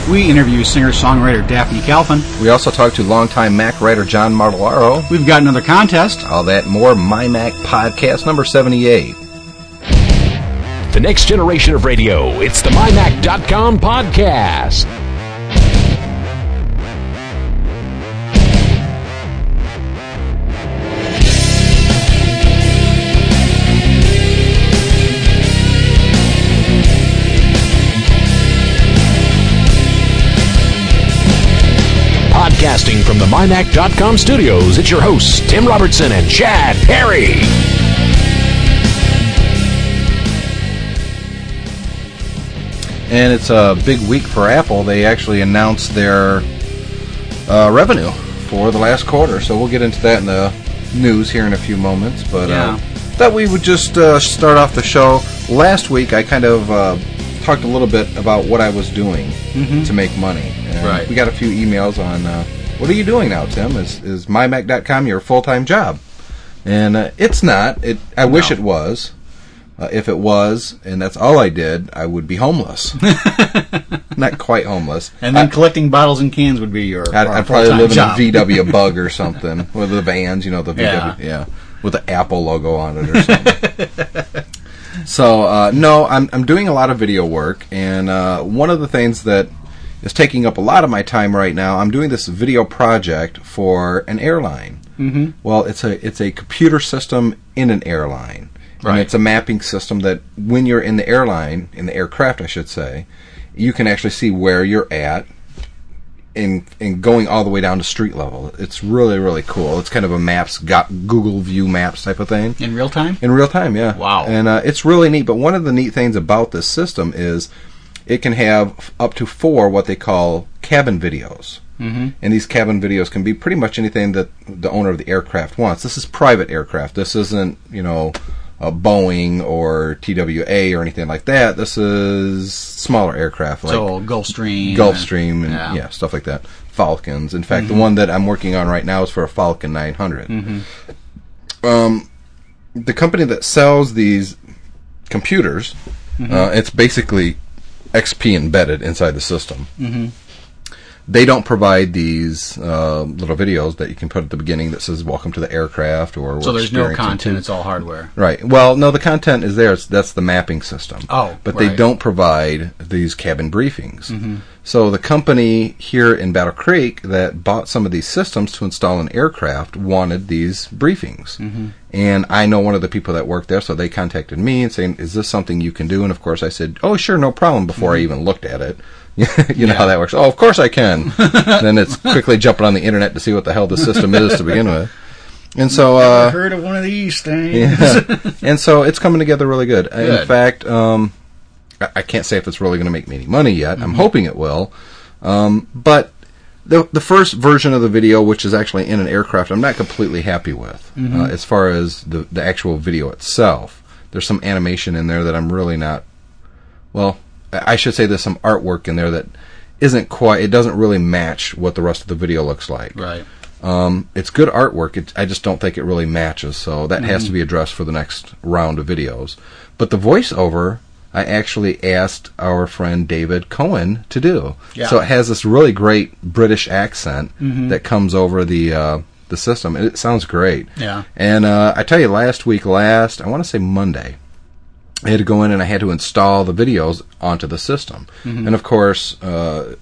We interview singer-songwriter Daphne Calfin. We also talk to longtime Mac writer John Martellaro. We've got another contest. All that and more. My Mac Podcast number 78. The next generation of radio. It's the MyMac.com podcast. Podcasting from the MyMac.com studios, it's your hosts, Tim Robertson and Chad Perry. And it's a big week for Apple. They actually announced their revenue for the last quarter, so we'll get into that in the news here in a few moments. But thought we would just start off the show. Last week, I kind of talked a little bit about what I was doing to make money. And we got a few emails on, what are you doing now, Tim? Is MyMac.com your full-time job? And it's not. I wish it was. If it was, and that's all I did, I would be homeless. Not quite homeless. And then collecting bottles and cans would be your I'd probably live in a VW Bug or something. With the vans, the VW, with the Apple logo on it or something. So, no, I'm doing a lot of video work, and one of the things that is taking up a lot of my time right now, I'm doing this video project for an airline. Mm-hmm. Well, it's a computer system in an airline. And it's a mapping system that when you're in the airline, in the aircraft I should say, you can actually see where you're at and going all the way down to street level. It's really, really cool. It's kind of a maps, Google View Maps type of thing. In real time? In real time, yeah. Wow. And it's really neat. But one of the neat things about this system is it can have up to 4 what they call cabin videos. Mm-hmm. And these cabin videos can be pretty much anything that the owner of the aircraft wants. This is private aircraft. This isn't, a Boeing or TWA or anything like that. This is smaller aircraft. Like Gulfstream. And stuff like that. Falcons. In fact, the one that I'm working on right now is for a Falcon 900. Mm-hmm. The company that sells these computers, it's basically XP embedded inside the system. Mm-hmm. They don't provide these little videos that you can put at the beginning that says "Welcome to the aircraft" or. So there's no content; it's all hardware. Right. Well, no, the content is there. That's the mapping system. Oh, but they don't provide these cabin briefings. Mm-hmm. So the company here in Battle Creek that bought some of these systems to install an aircraft wanted these briefings. Mm-hmm. And I know one of the people that worked there, so they contacted me and saying, "Is this something you can do?" And of course, I said, "Oh, sure, no problem." Before I even looked at it. You know how that works. Oh, of course I can. Then it's quickly jumping on the internet to see what the hell the system is to begin with. And so, I've heard of one of these things. Yeah. And so it's coming together really good. In fact, I can't say if it's really going to make me any money yet. I'm hoping it will. But the first version of the video, which is actually in an aircraft, I'm not completely happy with. As far as the actual video itself. There's some animation in there that I'm really not, I should say there's some artwork in there that isn't quite, it doesn't really match what the rest of the video looks like. Right. It's good artwork. I just don't think it really matches, so that has to be addressed for the next round of videos. But the voiceover, I actually asked our friend David Cohen to do. Yeah. So it has this really great British accent that comes over the system, and it sounds great. Yeah. And I tell you, I want to say Monday, I had to go in and I had to install the videos onto the system. And of course, the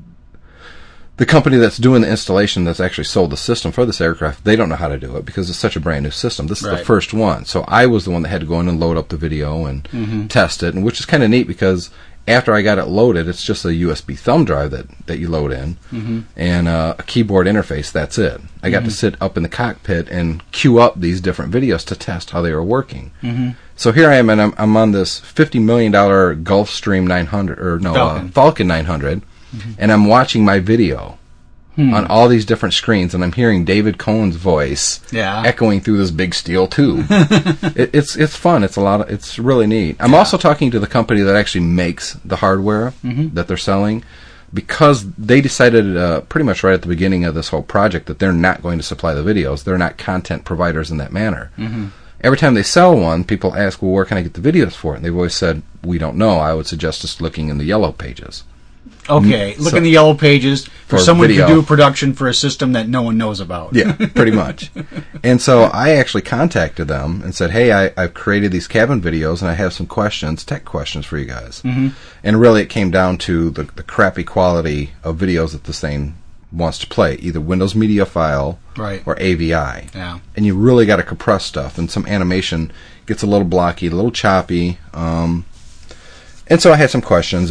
company that's doing the installation that's actually sold the system for this aircraft, they don't know how to do it because it's such a brand new system. This is the first one. So I was the one that had to go in and load up the video and test it, and which is kind of neat because after I got it loaded, it's just a USB thumb drive that you load in and a keyboard interface. That's it. I got to sit up in the cockpit and queue up these different videos to test how they were working. So here I am, and I'm on this $50 million Gulfstream 900, Falcon 900, and I'm watching my video on all these different screens, and I'm hearing David Cohen's voice echoing through this big steel tube. It's fun. It's really neat. I'm also talking to the company that actually makes the hardware that they're selling, because they decided pretty much right at the beginning of this whole project that they're not going to supply the videos. They're not content providers in that manner. Every time they sell one, people ask, well, where can I get the videos for it? And they've always said, we don't know. I would suggest just looking in the yellow pages. Okay, look in the yellow pages for someone video. to do production for a system that no one knows about. Yeah, pretty much. And so I actually contacted them and said, hey, I've created these cabin videos and I have some questions, tech questions for you guys. Mm-hmm. And really it came down to the crappy quality of videos that this thing wants to play, either Windows Media File or AVI. Yeah. And you really got to compress stuff, and some animation gets a little blocky, a little choppy. And so I had some questions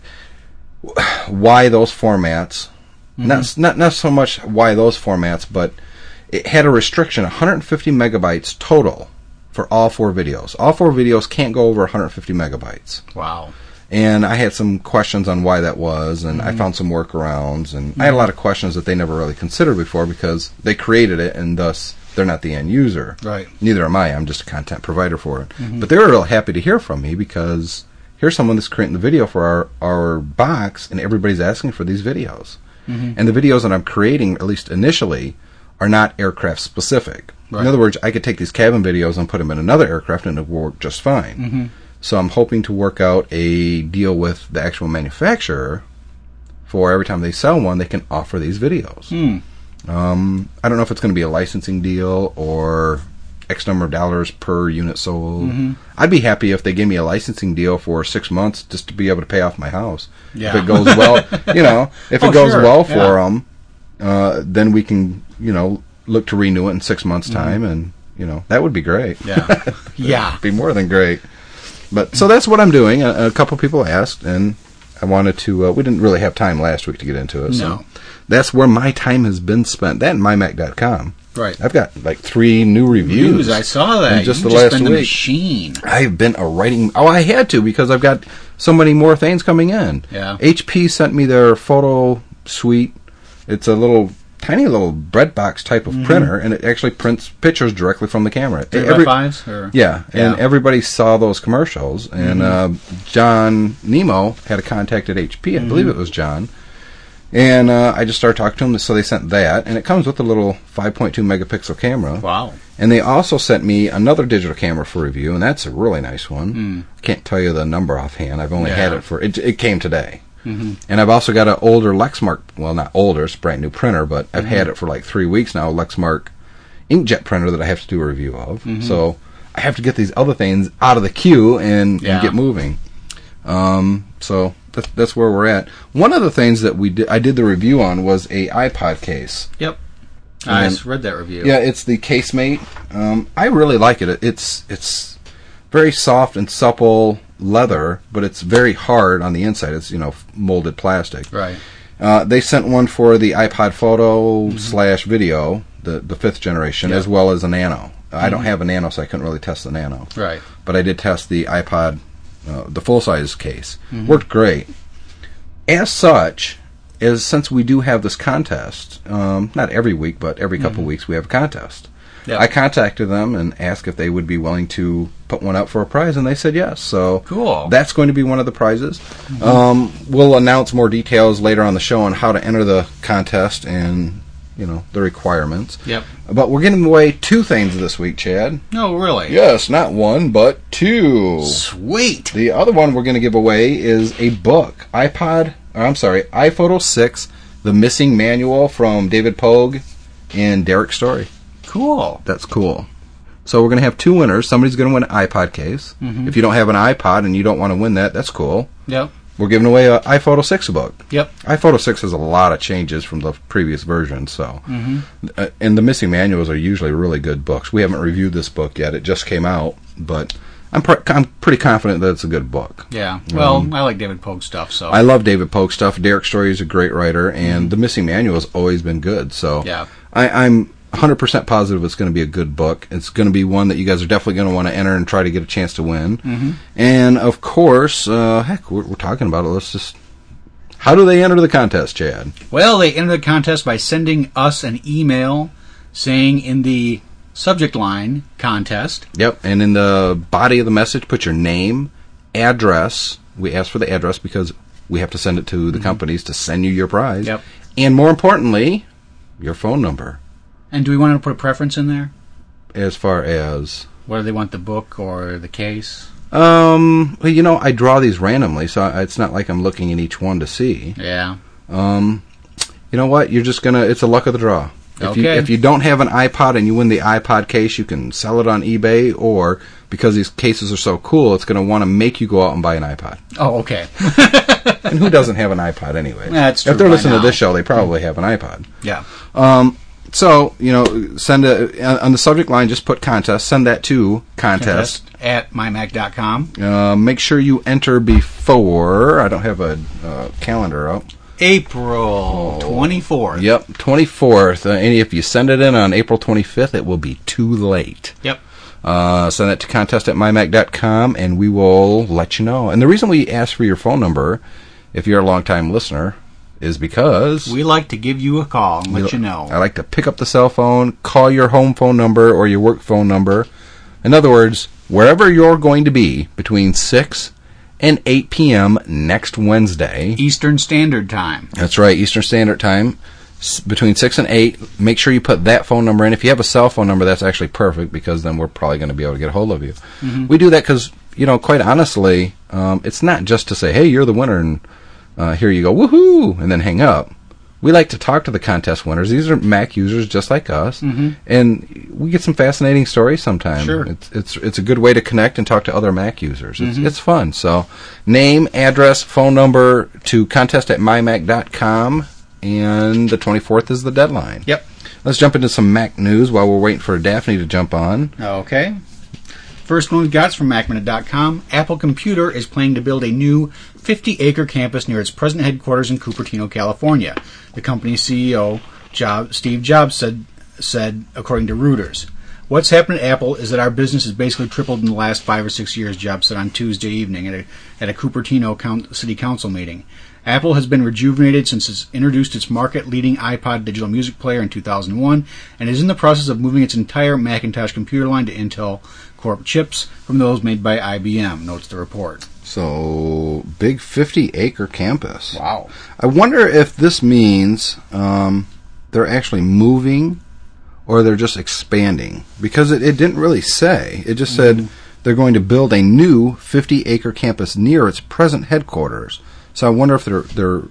why those formats, not so much why those formats, but it had a restriction, 150 megabytes total for all 4 videos. All 4 videos can't go over 150 megabytes. Wow. And I had some questions on why that was, and I found some workarounds, and I had a lot of questions that they never really considered before because they created it, and thus they're not the end user. Right. Neither am I. I'm just a content provider for it. But they were real happy to hear from me because here's someone that's creating the video for our box, and everybody's asking for these videos. And the videos that I'm creating, at least initially, are not aircraft specific. Right. In other words, I could take these cabin videos and put them in another aircraft, and it would work just fine. So I'm hoping to work out a deal with the actual manufacturer for every time they sell one, they can offer these videos. I don't know if it's going to be a licensing deal or X number of dollars per unit sold. I'd be happy if they gave me a licensing deal for 6 months just to be able to pay off my house. Yeah. If it goes well, if it goes well for them, then we can, look to renew it in 6 months' time, and that would be great. Yeah. Yeah. Be more than great. But so that's what I'm doing. A couple people asked, and I wanted to. We didn't really have time last week to get into it. So that's where my time has been spent. That and mymac.com. Right. I've got like 3 new reviews. I saw that. In just You've the last been week. The machine. I've been writing. Oh, I had to because I've got so many more things coming in. Yeah. HP sent me their photo suite. It's a tiny little bread box type of printer, and it actually prints pictures directly from the camera. 3x5s? Yeah, and everybody saw those commercials, and John Nemo had a contact at HP, I believe it was John, and I just started talking to him, so they sent that, and it comes with a little 5.2 megapixel camera. Wow. And they also sent me another digital camera for review, and that's a really nice one. I can't tell you the number offhand. I've only had it for... It came today. And I've also got an older Lexmark, well, not older, it's a brand new printer, but I've had it for like 3 weeks now, Lexmark inkjet printer that I have to do a review of. So I have to get these other things out of the queue and get moving. So that's where we're at. One of the things that I did the review on was a iPod case. Yep. I read that review. Yeah, it's the Casemate. I really like it. It's very soft and supple leather, but it's very hard on the inside. It's molded plastic. Right. They sent one for the iPod Photo / video, the 5th generation, as well as a Nano. I don't have a Nano, so I couldn't really test the Nano. Right. But I did test the iPod, the full size case. Worked great. As such, since we do have this contest, not every week, but every couple weeks we have a contest. Yep. I contacted them and asked if they would be willing to put one up for a prize, and they said yes. So cool. That's going to be one of the prizes. We'll announce more details later on the show on how to enter the contest and the requirements. Yep. But we're giving away 2 things this week, Chad. Oh, really? Yes, not 1, but 2. Sweet. The other one we're going to give away is a book, iPhoto 6, The Missing Manual from David Pogue and Derek Story. Cool. That's cool. So we're going to have 2 winners. Somebody's going to win an iPod case. If you don't have an iPod and you don't want to win that, that's cool. Yep. We're giving away an iPhoto 6 book. Yep. iPhoto 6 has a lot of changes from the previous version, so. And the missing manuals are usually really good books. We haven't reviewed this book yet. It just came out, but I'm pretty confident that it's a good book. Yeah. Well, I like David Pogue stuff, so. I love David Pogue stuff. Derek Story is a great writer, and the missing manual has always been good, so. Yeah. I'm 100% positive it's going to be a good book. It's going to be one that you guys are definitely going to want to enter and try to get a chance to win. And, of course, we're talking about it. Let's just... How do they enter the contest, Chad? Well, they enter the contest by sending us an email saying in the subject line, contest. Yep, and in the body of the message, put your name, address. We ask for the address because we have to send it to the companies to send you your prize. Yep. And, more importantly, your phone number. And do we want to put a preference in there? As far as? Whether they want the book or the case? Well, I draw these randomly, so it's not like I'm looking at each one to see. Yeah. You know what? You're just gonna. It's a luck of the draw. If you don't have an iPod and you win the iPod case, you can sell it on eBay, or because these cases are so cool, it's going to want to make you go out and buy an iPod. Oh, okay. And who doesn't have an iPod anyway? That's true. If they're listening to this show, they probably have an iPod. Yeah. So, send on the subject line, just put contest. Send that to contest at mymac.com. Make sure you enter before. I don't have a calendar out. April 24th. Yep, 24th. And if you send it in on April 25th, it will be too late. Yep. Send it to contest at mymac.com, and we will let you know. And the reason we ask for your phone number, if you're a long-time listener, is because we like to give you a call and let you know. I like to pick up the cell phone, call your home phone number or your work phone number. In other words, wherever you're going to be between 6 and 8 p.m. next Wednesday. Eastern Standard Time. That's right, Eastern Standard Time. Between 6 and 8, make sure you put that phone number in. If you have a cell phone number, that's actually perfect, because then we're probably going to be able to get a hold of you. Mm-hmm. We do that because, quite honestly, it's not just to say, hey, you're the winner, and here you go, woohoo, and then hang up. We like to talk to the contest winners. These are Mac users just like us, mm-hmm. and we get some fascinating stories sometimes. Sure. It's a good way to connect and talk to other Mac users. It's fun. So, name, address, phone number to contest at mymac.com, and the 24th is the deadline. Yep. Let's jump into some Mac news while we're waiting for Daphne to jump on. Okay. First one we got is from MacMinute.com. Apple Computer is planning to build a new 50-acre campus near its present headquarters in Cupertino, California. The company's CEO, Steve Jobs, said according to Reuters. What's happened at Apple is that our business has basically tripled in the last 5 or 6 years, Jobs said on Tuesday evening at a Cupertino City Council meeting. Apple has been rejuvenated since it's introduced its market-leading iPod digital music player in 2001 and is in the process of moving its entire Macintosh computer line to Intel Corp chips from those made by IBM, notes the report. So, big 50-acre campus. Wow. I wonder if this means they're actually moving or they're just expanding, because it didn't really say. It just said they're going to build a new 50-acre campus near its present headquarters. So I wonder if they're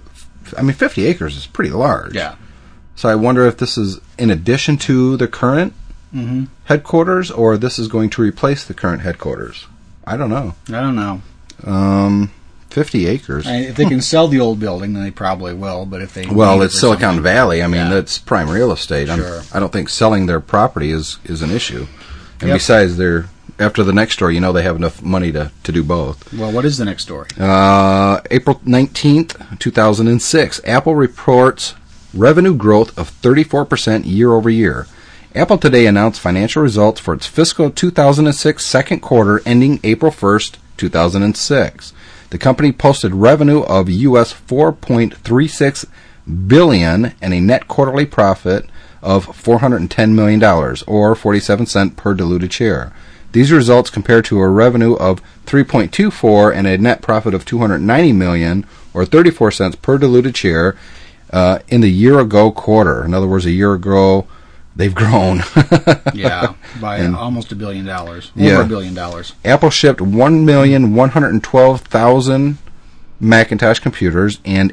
50 acres is pretty large. Yeah. So I wonder if this is in addition to the current headquarters, or this is going to replace the current headquarters. I don't know. 50 acres. If they can sell the old building, then they probably will. But if they it's Silicon Valley. I mean, that's prime real estate. Sure. I don't think selling their property is an issue. And besides, after the next story, they have enough money to do both. Well, what is the next story? April 19th, 2006. Apple reports revenue growth of 34% year over year. Apple today announced financial results for its fiscal 2006 second quarter ending April 1st, 2006. The company posted revenue of US $4.36 billion and a net quarterly profit of $410 million, or 47 cents per diluted share. These results compare to a revenue of $3.24 and a net profit of $290 million, or 34 cents per diluted share, in the year-ago quarter. In other words, a year ago, they've grown. By almost $1 billion. Over $1 billion. Apple shipped 1,112,000 Macintosh computers and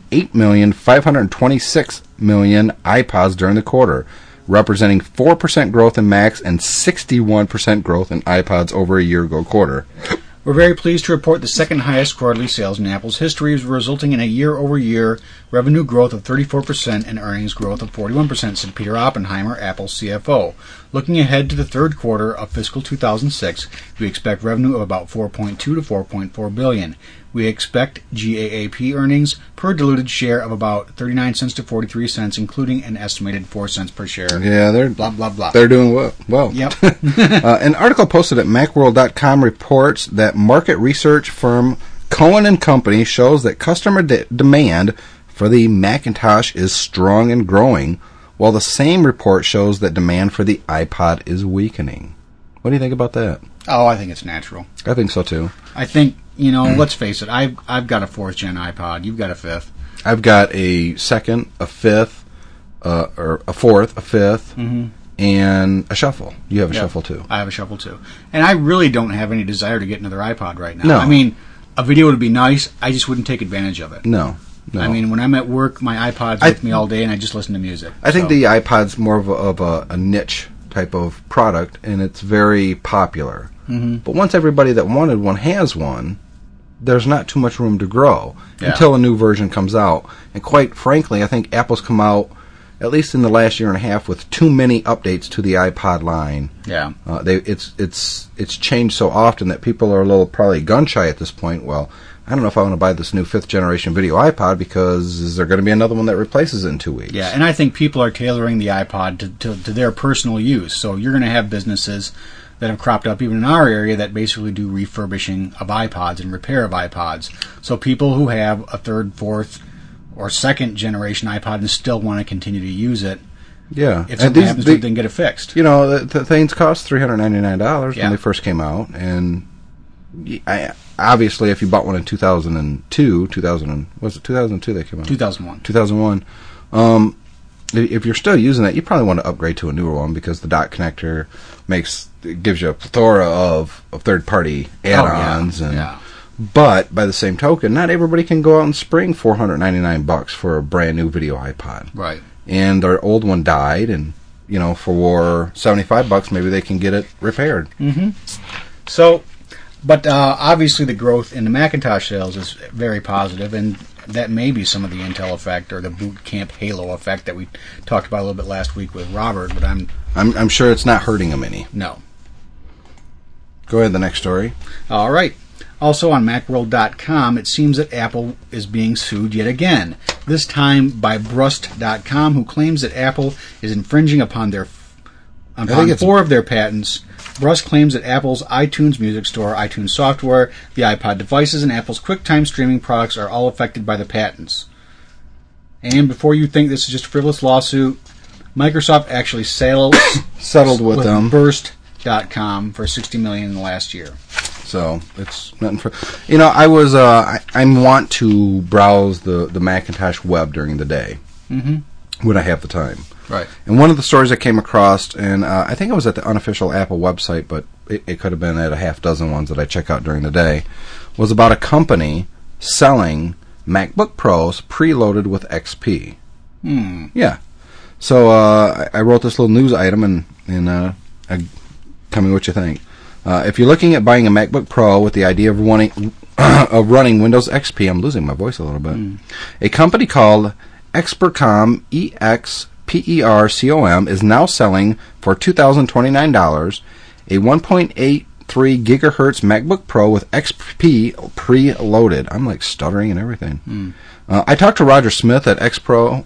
8,526,000 iPods during the quarter, representing 4% growth in Macs and 61% growth in iPods over a year-ago quarter. We're very pleased to report the second highest quarterly sales in Apple's history, resulting in a year-over-year revenue growth of 34% and earnings growth of 41%, said Peter Oppenheimer, Apple's CFO. Looking ahead to the third quarter of fiscal 2006, we expect revenue of about $4.2 to $4.4 billion. We expect GAAP earnings per diluted share of about 39 cents to 43 cents, including an estimated 4 cents per share. Yeah, they're blah blah blah. They're doing well. Yep. An article posted at MacWorld.com reports that market research firm Cohen & Company shows that customer demand for the Macintosh is strong and growing, while the same report shows that demand for the iPod is weakening. What do you think about that? Oh, I think it's natural. I think so too. I think, let's face it, I've got a 4th gen iPod. You've got a 5th. I've got a 2nd, a 5th, or a 4th, a 5th, and a shuffle. You have a shuffle too. I have a shuffle too. And I really don't have any desire to get another iPod right now. No. I mean, a video would be nice. I just wouldn't take advantage of it. No. I mean, when I'm at work, my iPod's with me all day, and I just listen to music. I think the iPod's more of a niche type of product, and it's very popular. Mm-hmm. But once everybody that wanted one has one, there's not too much room to grow until a new version comes out. And quite frankly, I think Apple's come out, at least in the last year and a half, with too many updates to the iPod line. Yeah, it's changed so often that people are a little probably gun shy at this point. Well, I don't know if I want to buy this new 5th generation video iPod because is there going to be another one that replaces it in 2 weeks? Yeah, and I think people are tailoring the iPod to their personal use. So you're going to have businesses that have cropped up even in our area that basically do refurbishing of iPods and repair of iPods. So people who have a 3rd, 4th, or 2nd generation iPod and still want to continue to use it, if something happens to it, then get it fixed. You know, the things cost $399 when they first came out, and obviously, if you bought one in 2002, was it 2002 they came out? 2001. If you're still using that, you probably want to upgrade to a newer one because the dock connector gives you a plethora of third-party add-ons. But by the same token, not everybody can go out and spring $499 for a brand new video iPod. Right. And their old one died, and for $75, maybe they can get it repaired. Mm-hmm. So. But obviously the growth in the Macintosh sales is very positive, and that may be some of the Intel effect or the Boot Camp Halo effect that we talked about a little bit last week with Robert. But I'm sure it's not hurting them any. No. Go ahead, the next story. All right. Also on Macworld.com, it seems that Apple is being sued yet again. This time by Brust.com, who claims that Apple is infringing upon 4 of their patents. Brust claims that Apple's iTunes Music Store, iTunes software, the iPod devices, and Apple's QuickTime streaming products are all affected by the patents. And before you think this is just a frivolous lawsuit, Microsoft actually settled with them. Burst.com for $60 million in the last year. So it's nothing for I want to browse the Macintosh web during the day when I have the time. Right. And one of the stories I came across, and I think it was at the unofficial Apple website, but it could have been at a half dozen ones that I check out during the day, was about a company selling MacBook Pros preloaded with XP. Yeah. So I wrote this little news item, and tell me what you think. If you're looking at buying a MacBook Pro with the idea of running Windows XP, I'm losing my voice a little bit. A company called Expercom, EXPERCOM, is now selling for $2,029 a 1.83 gigahertz MacBook Pro with XP preloaded. I'm like stuttering and everything. I talked to Roger Smith at Expercom.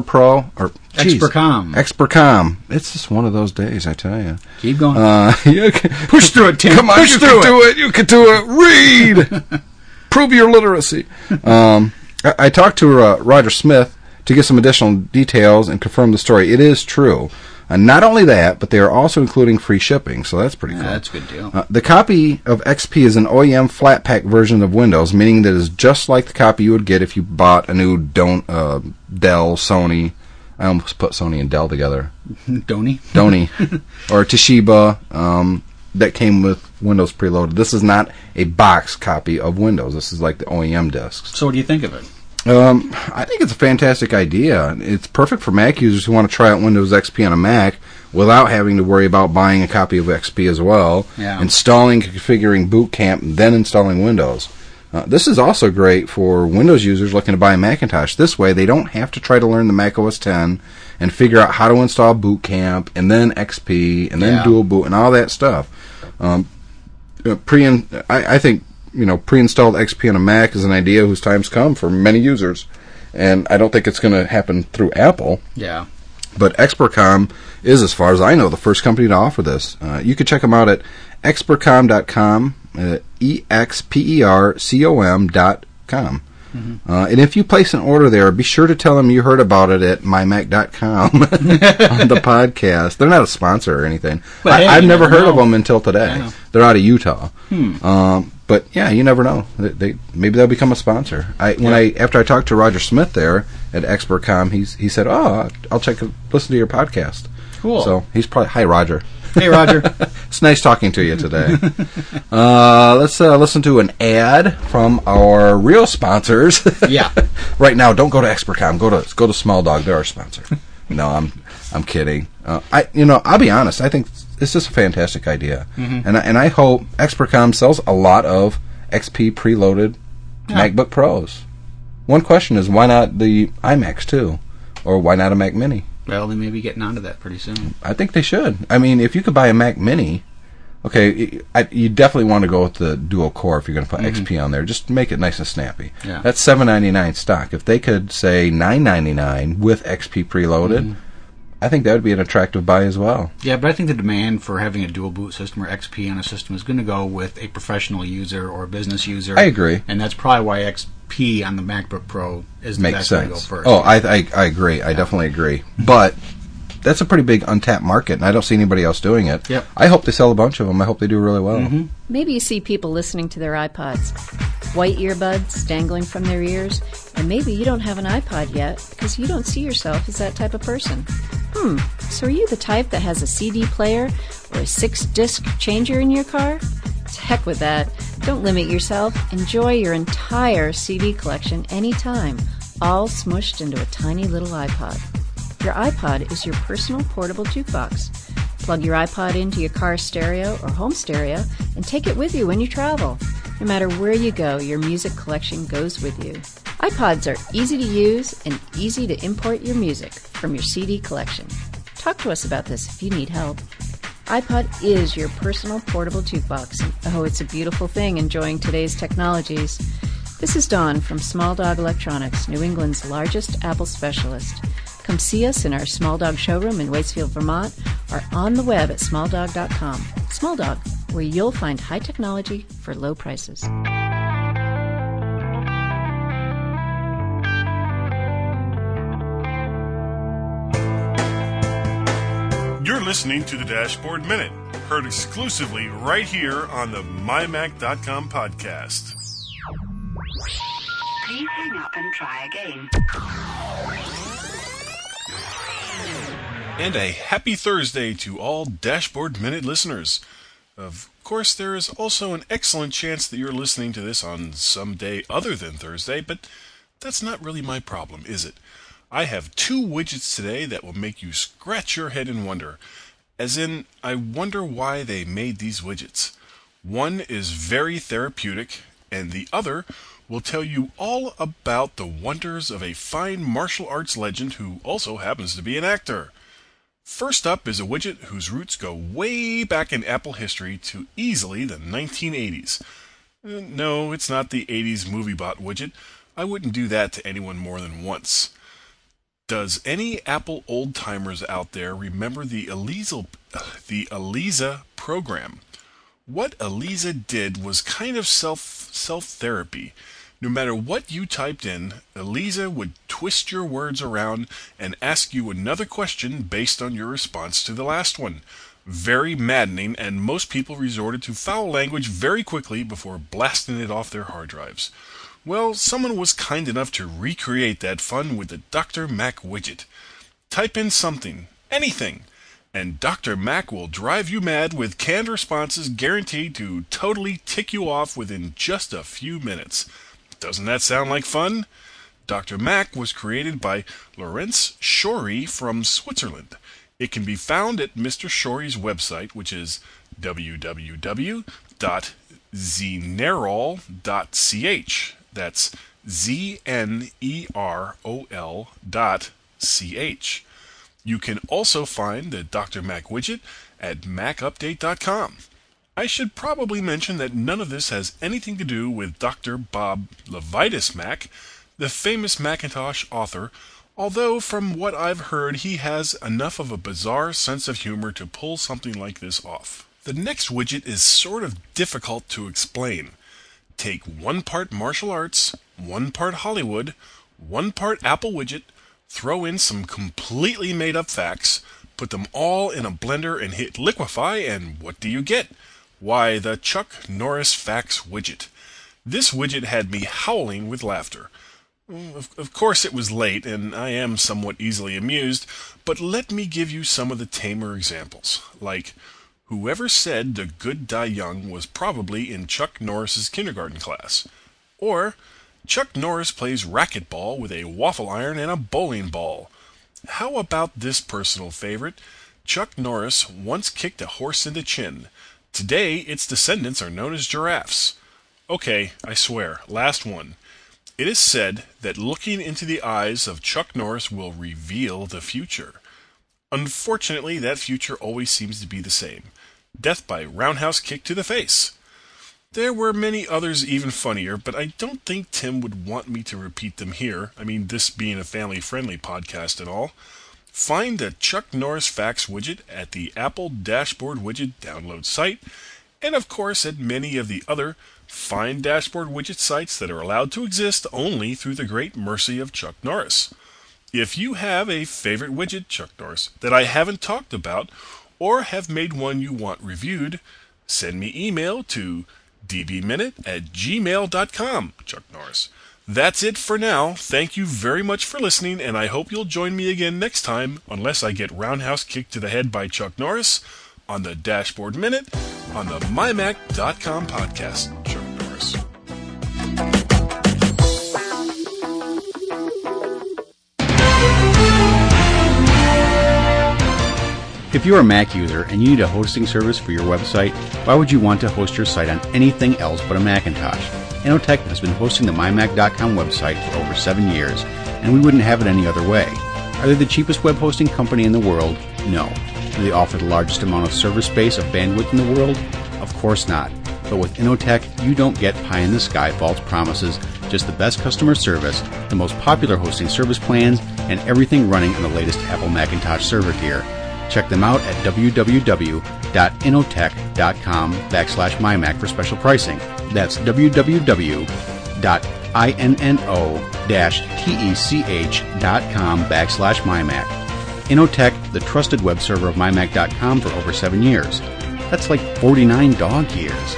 It's just one of those days, I tell you. Keep going. Push through it, Tim. Come on, Push through it. You can do it. Read. Prove your literacy. I talked to Roger Smith to get some additional details and confirm the story. It is true. Not only that, but they are also including free shipping, so that's pretty cool. That's a good deal. The copy of XP is an OEM flat pack version of Windows, meaning that it is just like the copy you would get if you bought a new Dell, Sony. I almost put Sony and Dell together. Dony, or Toshiba, that came with Windows preloaded. This is not a box copy of Windows. This is like the OEM discs. So what do you think of it? I think it's a fantastic idea. It's perfect for Mac users who want to try out Windows XP on a Mac without having to worry about buying a copy of XP as well, installing, configuring Boot Camp, and then installing Windows. This is also great for Windows users looking to buy a Macintosh. This way, they don't have to try to learn the Mac OS X and figure out how to install Boot Camp, and then XP, and then Dual Boot, and all that stuff. I think pre-installed XP on a Mac is an idea whose time's come for many users, and I don't think it's going to happen through Apple. Yeah. But Expercom is, as far as I know, the first company to offer this. You can check them out at expercom.com, EXPERCOM.com. And if you place an order there, be sure to tell them you heard about it at mymac.com on the podcast. They're not a sponsor or anything. I've never heard of them until today. They're out of Utah. But yeah, you never know. Maybe they'll become a sponsor. After I talked to Roger Smith there at Expercom, he said, "Oh, I'll listen to your podcast." Cool. So he's probably... Hi, Roger. Hey, Roger. It's nice talking to you today. Let's listen to an ad from our real sponsors. Yeah. Right now, don't go to Expercom. Go to Small Dog. They're our sponsor. No, I'm kidding. I'll be honest. I think this is a fantastic idea, and I hope Expercom sells a lot of XP preloaded MacBook Pros. One question is, why not the iMacs too, or why not a Mac Mini? Well, they may be getting onto that pretty soon. I think they should. I mean, if you could buy a Mac Mini, okay, you definitely want to go with the dual core if you're going to put XP on there. Just make it nice and snappy. Yeah. That's $799 stock. If they could say $999 with XP preloaded, I think that would be an attractive buy as well. Yeah, but I think the demand for having a dual boot system or XP on a system is going to go with a professional user or a business user. I agree. And that's probably why XP on the MacBook Pro is the best way to go first. Oh, I agree. I definitely agree. But that's a pretty big untapped market, and I don't see anybody else doing it. Yep. I hope they sell a bunch of them. I hope they do really well. Maybe you see people listening to their iPods. White earbuds dangling from their ears, and maybe you don't have an iPod yet because you don't see yourself as that type of person. So are you the type that has a CD player or a 6-disc changer in your car? To heck with that. Don't limit yourself. Enjoy your entire CD collection anytime, all smushed into a tiny little iPod. Your iPod is your personal portable jukebox. Plug your iPod into your car stereo or home stereo and take it with you when you travel. No matter where you go, your music collection goes with you. iPods are easy to use and easy to import your music from your CD collection. Talk to us about this if you need help. iPod is your personal portable jukebox. Oh, it's a beautiful thing enjoying today's technologies. This is Dawn from Small Dog Electronics, New England's largest Apple specialist. Come see us in our Small Dog showroom in Waitsfield, Vermont, or on the web at smalldog.com. Small Dog, where you'll find high technology for low prices. You're listening to the Dashboard Minute, heard exclusively right here on the MyMac.com podcast. Please hang up and try again. And a happy Thursday to all Dashboard Minute listeners. Of course, there is also an excellent chance that you're listening to this on some day other than Thursday, but that's not really my problem, is it? I have 2 widgets today that will make you scratch your head and wonder. As in, I wonder why they made these widgets. One is very therapeutic, and the other will tell you all about the wonders of a fine martial arts legend who also happens to be an actor. First up is a widget whose roots go way back in Apple history to easily the 1980s. No, it's not the 80s MovieBot widget. I wouldn't do that to anyone more than once. Does any Apple old-timers out there remember the Eliza program? What Eliza did was kind of self-therapy. No matter what you typed in, Eliza would twist your words around and ask you another question based on your response to the last one. Very maddening, and most people resorted to foul language very quickly before blasting it off their hard drives. Well, someone was kind enough to recreate that fun with the Dr. Mac widget. Type in something, anything, and Dr. Mac will drive you mad with canned responses guaranteed to totally tick you off within just a few minutes. Doesn't that sound like fun? Dr. Mac was created by Lorenz Shorey from Switzerland. It can be found at Mr. Shorey's website, which is www.zenerol.ch. That's ZNEROL.ch. You can also find the Dr. Mac widget at macupdate.com. I should probably mention that none of this has anything to do with Dr. Bob Levitas Mac, the famous Macintosh author, although from what I've heard he has enough of a bizarre sense of humor to pull something like this off. The next widget is sort of difficult to explain. Take 1 part martial arts, 1 part Hollywood, 1 part Apple widget, throw in some completely made up facts, put them all in a blender and hit liquefy, and what do you get? Why, the Chuck Norris Facts widget. This widget had me howling with laughter. Of course it was late, and I am somewhat easily amused, but let me give you some of the tamer examples, like, whoever said the good die young was probably in Chuck Norris's kindergarten class, or Chuck Norris plays racquetball with a waffle iron and a bowling ball. How about this personal favorite? Chuck Norris once kicked a horse in the chin. Today, its descendants are known as giraffes. Okay, I swear, last one. It is said that looking into the eyes of Chuck Norris will reveal the future. Unfortunately, that future always seems to be the same. Death by roundhouse kick to the face. There were many others even funnier, but I don't think Tim would want me to repeat them here. I mean, this being a family-friendly podcast and all. Find the Chuck Norris Facts widget at the Apple Dashboard Widget download site, and of course at many of the other fine dashboard widget sites that are allowed to exist only through the great mercy of Chuck Norris. If you have a favorite widget, Chuck Norris, that I haven't talked about, or have made one you want reviewed, send me email to dbminute@gmail.com, Chuck Norris. That's it for now. Thank you very much for listening, and I hope you'll join me again next time, unless I get roundhouse kicked to the head by Chuck Norris, on the Dashboard Minute, on the mymac.com podcast, Chuck Norris. If you're a Mac user and you need a hosting service for your website, why would you want to host your site on anything else but a Macintosh? Inotech has been hosting the mymac.com website for over 7 years, and we wouldn't have it any other way. Are they the cheapest web hosting company in the world? No. Do they offer the largest amount of server space of bandwidth in the world? Of course not. But with Inotech, you don't get pie-in-the-sky false promises, just the best customer service, the most popular hosting service plans, and everything running on the latest Apple Macintosh server gear. Check them out at www.inotech.com/mymac for special pricing. That's www.inno-tech.com/mymac. Inotech, the trusted web server of mymac.com for over 7 years. That's like 49 dog years.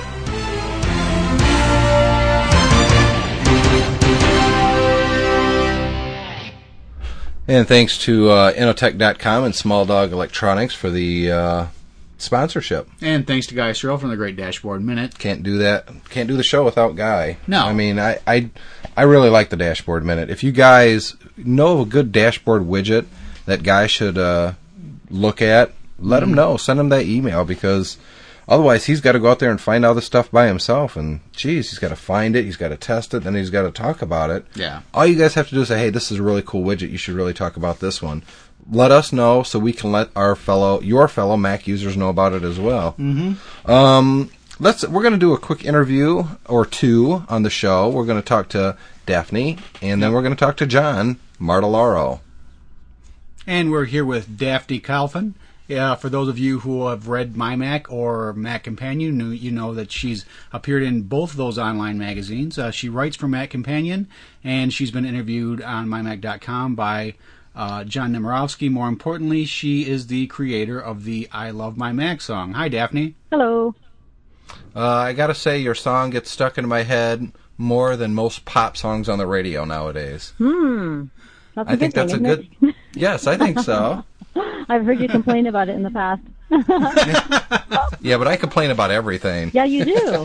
And thanks to Inotech.com and Small Dog Electronics for the sponsorship. And thanks to Guy Searle from the Great Dashboard Minute. Can't do that. Can't do the show without Guy. No. I mean, I really like the Dashboard Minute. If you guys know of a good dashboard widget that Guy should look at, let him know. Send him that email, because otherwise he's got to go out there and find all this stuff by himself. And, geez, he's got to find it, he's got to test it, then he's got to talk about it. Yeah. All you guys have to do is say, hey, this is a really cool widget. You should really talk about this one. Let us know so we can let your fellow Mac users know about it as well. Mm-hmm. We're going to do a quick interview or two on the show. We're going to talk to Daphne, and then we're going to talk to John Martellaro. And we're here with Daphne Kalfin. For those of you who have read MyMac or Mac Companion, you know that she's appeared in both of those online magazines. She writes for Mac Companion, and she's been interviewed on mymac.com by John Nemirowski. More importantly, she is the creator of the I Love My Mac song. Hi, Daphne. Hello. I got to say, your song gets stuck in my head more than most pop songs on the radio nowadays. I think that's a good... Yes, I think so. I've heard you complain about it in the past. Yeah, but I complain about everything. Yeah, you do.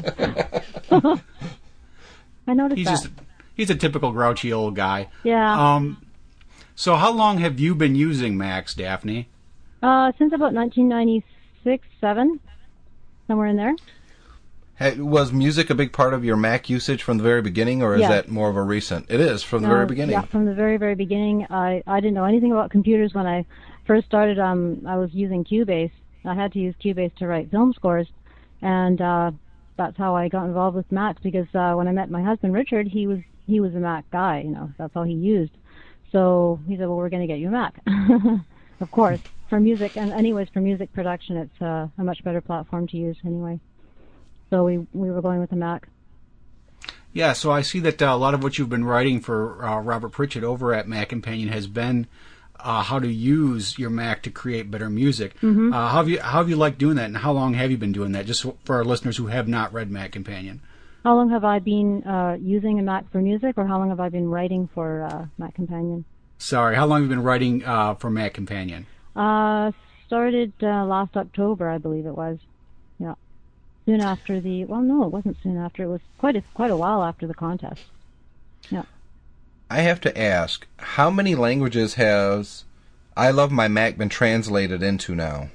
I noticed that. He's a typical grouchy old guy. Yeah. So how long have you been using Macs, Daphne? Since about 1996, 7, somewhere in there. Was music a big part of your Mac usage from the very beginning, or is that more of a recent? It is, from the very beginning. Yeah, from the very, very beginning. I didn't know anything about computers when I first started. I was using Cubase. I had to use Cubase to write film scores, and that's how I got involved with Macs, because when I met my husband, Richard, he was a Mac guy, that's all he used. So he said, well, we're going to get you a Mac. Of course, for music, and anyways, for music production, it's a much better platform to use anyway. So we were going with the Mac. Yeah, so I see that a lot of what you've been writing for Robert Pritchett over at Mac Companion has been how to use your Mac to create better music. Mm-hmm. How have you liked doing that, and how long have you been doing that, just for our listeners who have not read Mac Companion? How long have I been using a Mac for music, or how long have I been writing for Mac Companion? Sorry, how long have you been writing for Mac Companion? Started last October, I believe it was. Yeah. Soon after the... Well, no, it wasn't soon after. It was quite a while after the contest. Yeah. I have to ask, how many languages has I Love My Mac been translated into now?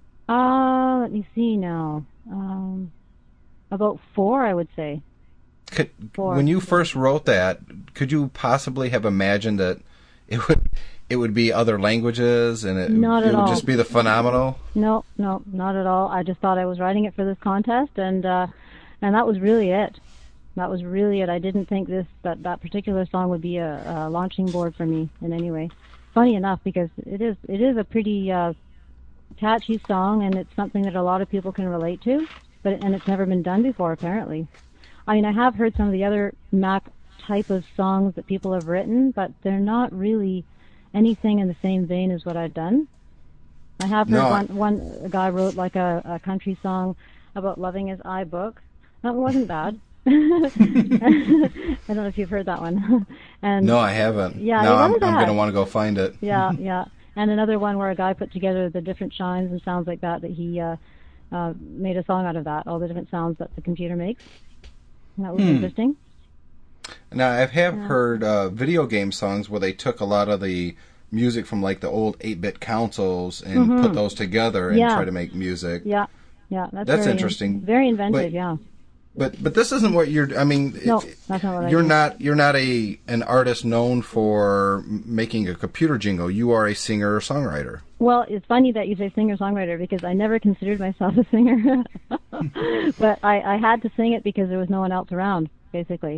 Let me see now. About 4, I would say. 4. When you first wrote that, could you possibly have imagined that it would be other languages and it would just be the phenomenal? No, not at all. I just thought I was writing it for this contest, and that was really it. That was really it. I didn't think that particular song would be a launching board for me in any way. Funny enough, because it is a pretty catchy song, and it's something that a lot of people can relate to, and it's never been done before, apparently. I mean, I have heard some of the other Mac type of songs that people have written, but they're not really anything in the same vein as what I've done. I have heard a guy wrote like a country song about loving his iBook. That wasn't bad. I don't know if you've heard that one. And no, I haven't. Yeah, no, I'm going to want to go find it. Yeah. And another one where a guy put together the different chimes and sounds like that he made a song out of that, all the different sounds that the computer makes. And that was interesting. Now, I have heard video game songs where they took a lot of the music from like the old 8-bit consoles and put those together and try to make music. Yeah, that's interesting. Very inventive, But this isn't what you're. I mean, no, that's not what you're I do. You're not an artist known for making a computer jingle. You are a singer or songwriter. Well, it's funny that you say singer-songwriter because I never considered myself a singer, but I had to sing it because there was no one else around, basically.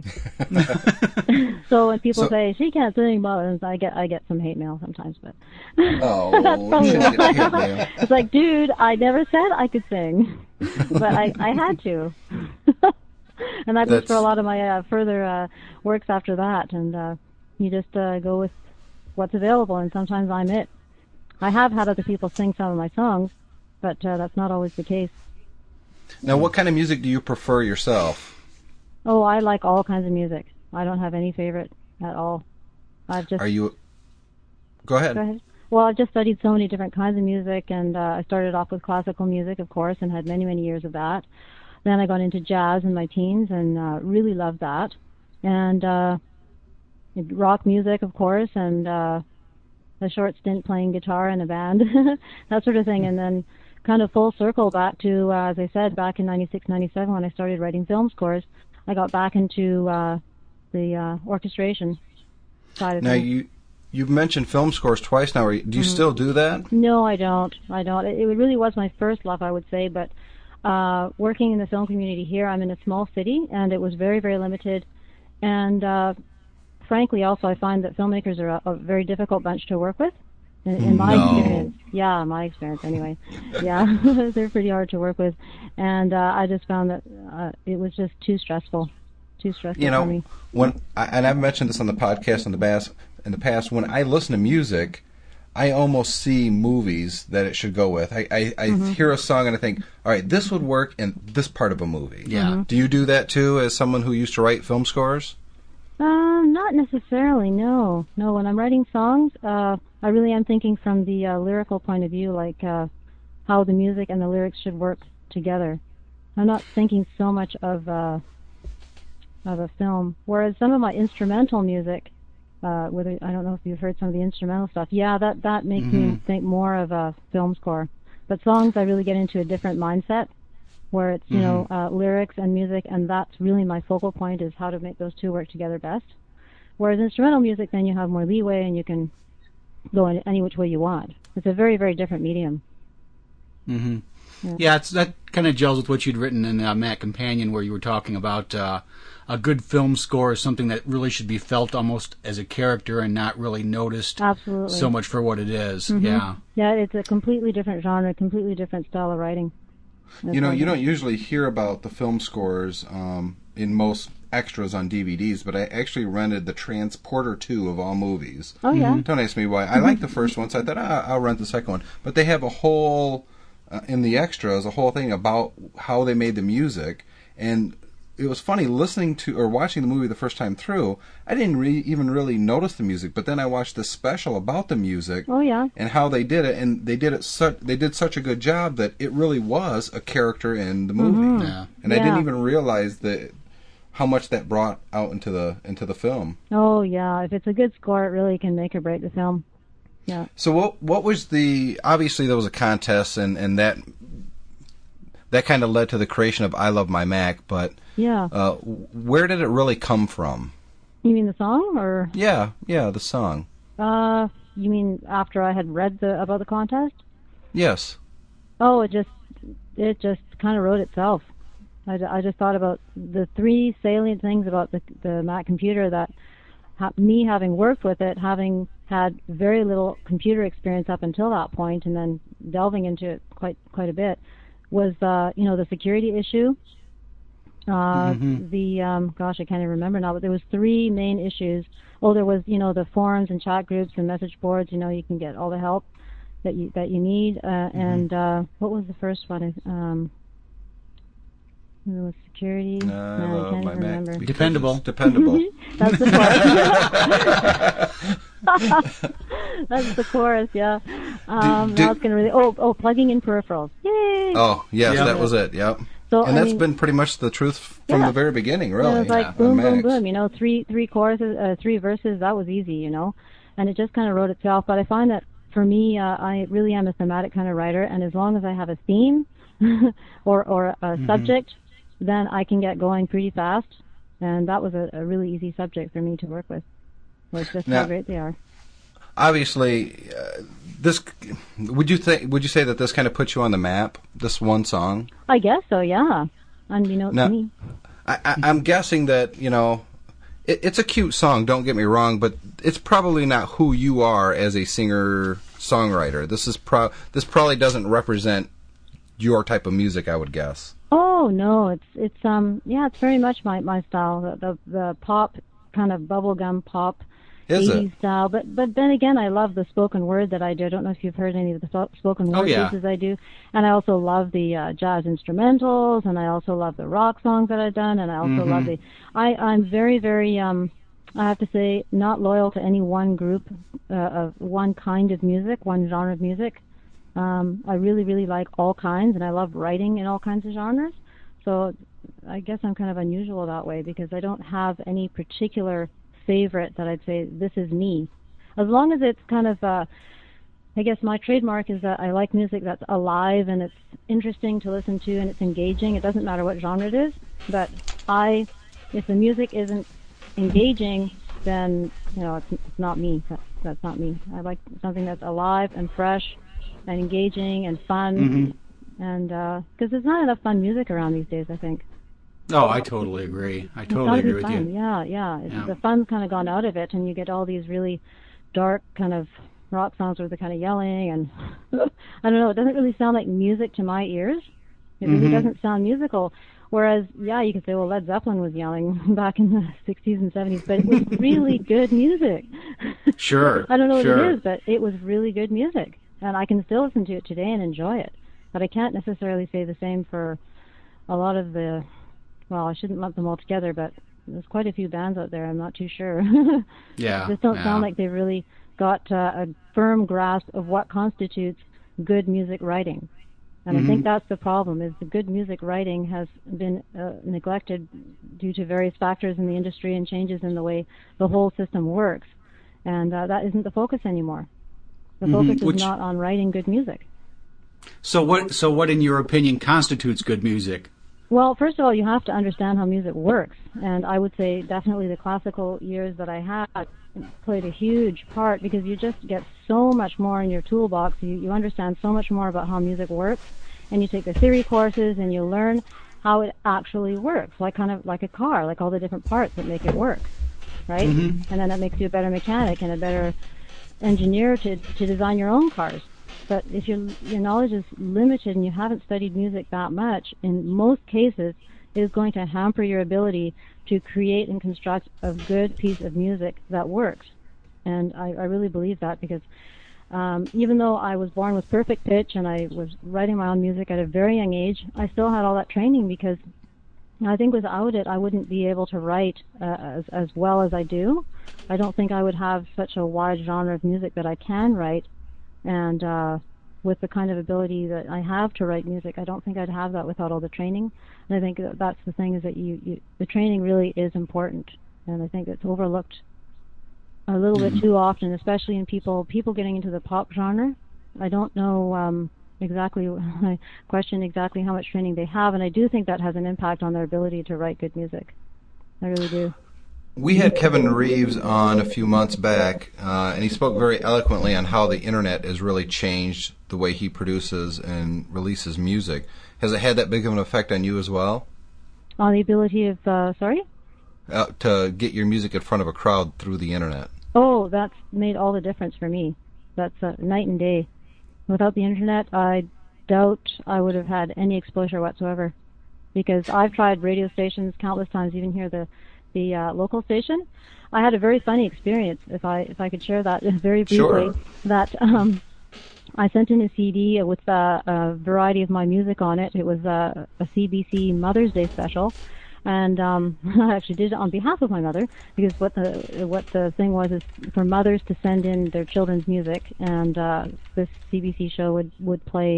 So when people say she can't sing, well, I get some hate mail sometimes, but that's probably why. It's like, dude, I never said I could sing, but I had to. And that goes for a lot of my further works after that, and you just go with what's available, and sometimes I'm it. I have had other people sing some of my songs, but that's not always the case. Now, what kind of music do you prefer yourself? Oh, I like all kinds of music. I don't have any favorite at all. Are you... Go ahead. Go ahead. Well, I've just studied so many different kinds of music, and I started off with classical music, of course, and had many, many years of that. Then I got into jazz in my teens and really loved that. And rock music, of course, and a short stint playing guitar in a band, that sort of thing. And then kind of full circle back to, as I said, back in 96, 97 when I started writing film scores, I got back into the orchestration side of things. Now, you've mentioned film scores twice now. Do you still do that? No, I don't. It really was my first love, I would say, but working in the film community here, I'm in a small city, and it was very, very limited. And frankly, also, I find that filmmakers are a very difficult bunch to work with. In my experience. Yeah, my experience anyway. Yeah, they're pretty hard to work with. And I just found that it was just too stressful. For me. And I've mentioned this on the podcast in the past, when I listen to music, I almost see movies that it should go with. I hear a song and I think, all right, this would work in this part of a movie. Yeah. Do you do that too as someone who used to write film scores? Not necessarily, no. No, when I'm writing songs, I really am thinking from the lyrical point of view, like how the music and the lyrics should work together. I'm not thinking so much of a film. Whereas some of my instrumental music, I don't know if you've heard some of the instrumental stuff. Yeah, that makes me think more of a film score. But songs, I really get into a different mindset, where it's lyrics and music, and that's really my focal point, is how to make those two work together best. Whereas instrumental music, then you have more leeway and you can go in any which way you want. It's a very, very different medium. Mm-hmm. Yeah, that kind of gels with what you'd written in Mac Companion, where you were talking about a good film score is something that really should be felt almost as a character and not really noticed so much for what it is. Mm-hmm. Yeah. Yeah, it's a completely different genre, completely different style of writing. You don't usually hear about the film scores in most extras on DVDs, but I actually rented the Transporter 2 of all movies. Oh, yeah? Don't ask me why. I liked the first one, so I thought, I'll rent the second one. But they have a whole, in the extras, a whole thing about how they made the music, and it was funny listening to or watching the movie the first time through. I didn't even really notice the music, but then I watched the special about the music. Oh yeah. And how they did it, and they did such a good job that it really was a character in the movie. Mm-hmm. Yeah. And I didn't even realize how much that brought out into the film. Oh yeah. If it's a good score, it really can make or break the film. Yeah. So what was obviously there was a contest and that kind of led to the creation of I Love My Mac, but Yeah. where did it really come from? You mean the song, or? Yeah, the song. You mean after I had read about the contest? Yes. Oh, it just kind of wrote itself. I just thought about the three salient things about the Mac computer that me having worked with it, having had very little computer experience up until that point, and then delving into it quite a bit, was the security issue. Gosh, I can't even remember now, but there was three main issues. Oh, there was the forums and chat groups and message boards. You can get all the help that you need. And what was the first one? It was security. No, I can't even remember. Dependable. That's the chorus. That's the chorus, yeah. Now it's gonna really. Oh, plugging in peripherals. Yay! Oh, yes, that was it. Yep. So, and that's been pretty much the truth from the very beginning, really. It was like boom, boom, boom. Three choruses, three verses. That was easy, and it just kind of wrote itself. But I find that for me, I really am a thematic kind of writer, and as long as I have a theme or a subject, then I can get going pretty fast. And that was a really easy subject for me to work with. Was just how great they are. Obviously, this would you say that this kind of puts you on the map? This one song? I guess so. Yeah. Unbeknownst to me. I'm guessing that it's a cute song. Don't get me wrong, but it's probably not who you are as a singer songwriter. This probably doesn't represent your type of music, I would guess. Oh no, it's very much my style. The pop kind of bubblegum pop. Is 80s it? style, but then again, I love the spoken word that I do. I don't know if you've heard any of the spoken word pieces I do, and I also love the jazz instrumentals, and I also love the rock songs that I've done, and I also love I'm very, very I have to say, not loyal to any one group of one kind of music, one genre of music. I really, really like all kinds, and I love writing in all kinds of genres. So I guess I'm kind of unusual that way because I don't have any particular favorite that I'd say this is me. As long as it's kind of I guess my trademark is that I like music that's alive and it's interesting to listen to and it's engaging. It doesn't matter what genre it is, but if the music isn't engaging, then it's not me. That's not me. I like something that's alive and fresh and engaging and fun, and because there's not enough fun music around these days, I think. Oh, I totally agree. I totally agree with you. Yeah. The fun's kind of gone out of it, and you get all these really dark kind of rock songs where they're kind of yelling, and I don't know. It doesn't really sound like music to my ears. It really doesn't sound musical. Whereas, you could say, well, Led Zeppelin was yelling back in the 60s and 70s, but it was really good music. Sure. I don't know what it is, but it was really good music, and I can still listen to it today and enjoy it. But I can't necessarily say the same for a lot of the. Well, I shouldn't lump them all together, but there's quite a few bands out there. I'm not too sure. Yeah. Just don't sound like they've really got a firm grasp of what constitutes good music writing. And I think that's the problem, is the good music writing has been neglected due to various factors in the industry and changes in the way the whole system works. And that isn't the focus anymore. The focus is not on writing good music. So what, in your opinion, constitutes good music? Well, first of all, you have to understand how music works, and I would say definitely the classical years that I had played a huge part because you just get so much more in your toolbox. You understand so much more about how music works, and you take the theory courses and you learn how it actually works, kind of like a car, like all the different parts that make it work, right? And then that makes you a better mechanic and a better engineer to design your own cars. But if your knowledge is limited and you haven't studied music that much, in most cases, it is going to hamper your ability to create and construct a good piece of music that works. And I really believe that because even though I was born with perfect pitch and I was writing my own music at a very young age, I still had all that training because I think without it, I wouldn't be able to write as well as I do. I don't think I would have such a wide genre of music that I can write, and with the kind of ability that I have to write music, I don't think I'd have that without all the training. And I think that's the thing, is that the training really is important, and I think it's overlooked a little bit too often, especially in people getting into the pop genre. I don't know exactly, I question exactly how much training they have, and I do think that has an impact on their ability to write good music. I really do. We had Kevin Reeves on a few months back, and he spoke very eloquently on how the internet has really changed the way he produces and releases music. Has it had that big of an effect on you as well? On the ability of, to get your music in front of a crowd through the internet. Oh, that's made all the difference for me. That's night and day. Without the internet, I doubt I would have had any exposure whatsoever, because I've tried radio stations countless times, even here the local station. I had a very funny experience, if I could share that very briefly. Sure. That I sent in a CD with a variety of my music on it. It was a CBC Mother's Day special, and I actually did it on behalf of my mother, because what the thing was is for mothers to send in their children's music, and this CBC show would play.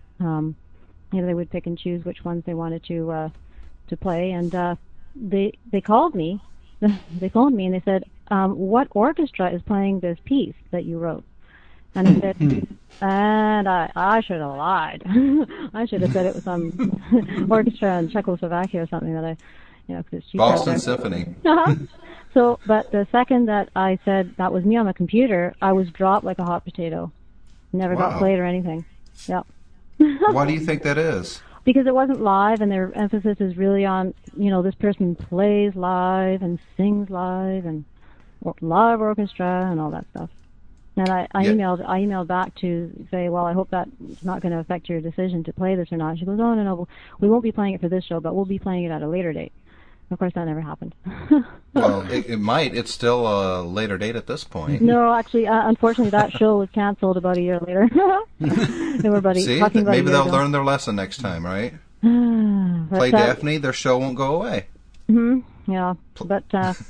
They would pick and choose which ones they wanted to play, and they called me. They phoned me and they said, "What orchestra is playing this piece that you wrote?" And I said, and I should have lied. I should have said it was some orchestra in Czechoslovakia or something that because it's cheap. Boston Symphony. So, but the second that I said that was me on the computer, I was dropped like a hot potato. Never got played or anything. Yep. Why do you think that is? Because it wasn't live, and their emphasis is really on, this person plays live and sings live and live orchestra and all that stuff. And I emailed back to say, well, I hope that's not going to affect your decision to play this or not. She goes, oh, no, we won't be playing it for this show, but we'll be playing it at a later date. Of course, that never happened. Well, it might. It's still a later date at this point. No, actually, unfortunately, that show was canceled about a year later. They were See, talking about maybe they'll learn their lesson next time, right? Play Daphne, their show won't go away. Yeah, but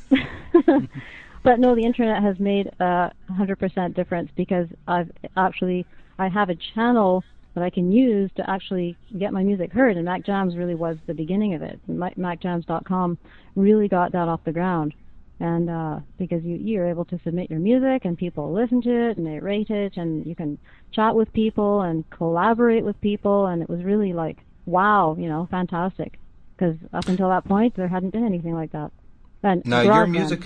but no, the internet has made 100% difference, because I have a channel that I can use to actually get my music heard, and Mac Jams really was the beginning of it. MacJams.com really got that off the ground, and because you're able to submit your music and people listen to it and they rate it, and you can chat with people and collaborate with people, and it was really like, wow, fantastic, because up until that point there hadn't been anything like that. And now your music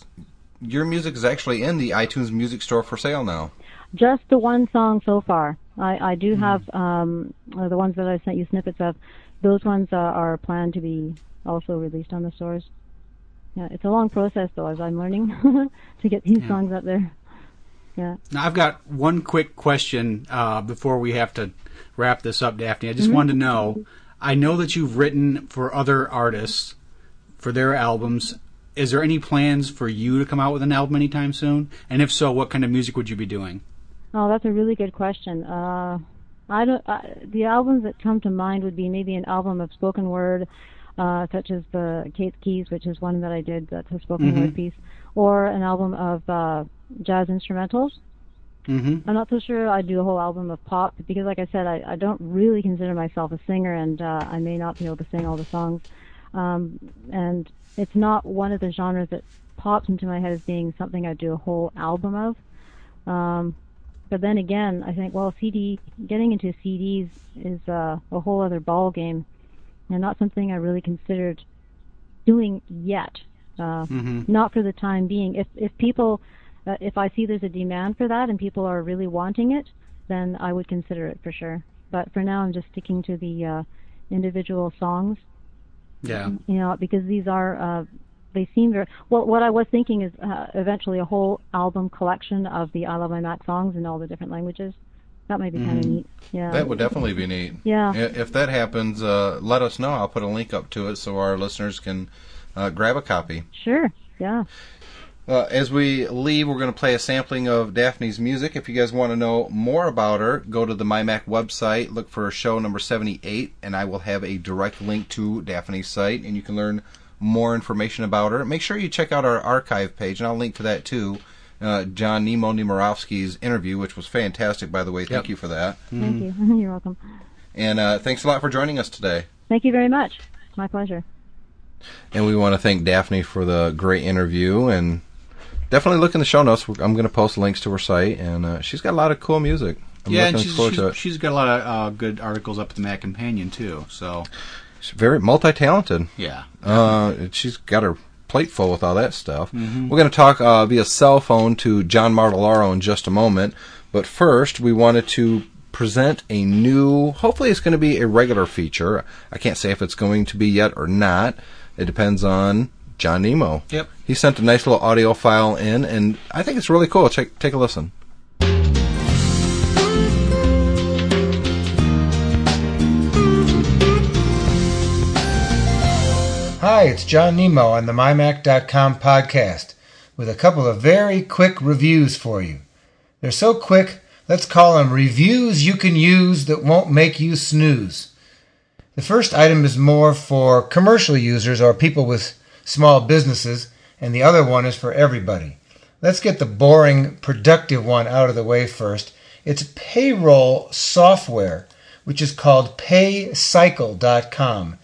is actually in the iTunes Music Store for sale now. Just the one song so far. I do have the ones that I sent you snippets of. Those ones are planned to be also released on the stores. Yeah, it's a long process, though, as I'm learning to get these songs up there. Yeah. Now, I've got one quick question before we have to wrap this up, Daphne. I just wanted to know, I know that you've written for other artists for their albums. Is there any plans for you to come out with an album anytime soon? And if so, what kind of music would you be doing? Oh, that's a really good question. The albums that come to mind would be maybe an album of spoken word, such as the Kate's Keys, which is one that I did, that's a spoken word piece, or an album of jazz instrumentals. I'm not so sure I'd do a whole album of pop, because like I said, I don't really consider myself a singer, and I may not be able to sing all the songs. And it's not one of the genres that pops into my head as being something I'd do a whole album of. But then again, I think, getting into CDs is a whole other ball game, and not something I really considered doing yet. Not for the time being. If people, if I see there's a demand for that and people are really wanting it, then I would consider it for sure. But for now, I'm just sticking to the individual songs. Yeah. Because these are. They seem very well. What I was thinking is eventually a whole album collection of the I Love My Mac songs in all the different languages. That might be kind of neat. Yeah, that would definitely be neat. Yeah, if that happens, let us know. I'll put a link up to it so our listeners can grab a copy. Sure. Yeah. As we leave, we're going to play a sampling of Daphne's music. If you guys want to know more about her, go to the MyMac website, look for show number 78, and I will have a direct link to Daphne's site, and you can learn more information about her. Make sure you check out our archive page, and I'll link to that too. John Nimorovsky's interview, which was fantastic, by the way. Thank you for that. Thank you. You're welcome. And thanks a lot for joining us today. Thank you very much. My pleasure. And we want to thank Daphne for the great interview, and definitely look in the show notes. I'm going to post links to her site, and she's got a lot of cool music. And she's got a lot of good articles up at the Mac Companion, too. So she's very multi-talented. Yeah. She's got her plate full with all that stuff. Mm-hmm. We're going to talk via cell phone to John Martellaro in just a moment. But first, we wanted to present a new, hopefully it's going to be a regular feature. I can't say if it's going to be yet or not. It depends on John Nemo. Yep. He sent a nice little audio file in, and I think it's really cool. Take a listen. Hi, it's John Nemo on the MyMac.com podcast with a couple of very quick reviews for you. They're so quick, let's call them reviews you can use that won't make you snooze. The first item is more for commercial users or people with small businesses, and the other one is for everybody. Let's get the boring, productive one out of the way first. It's payroll software, which is called PayCycle.com.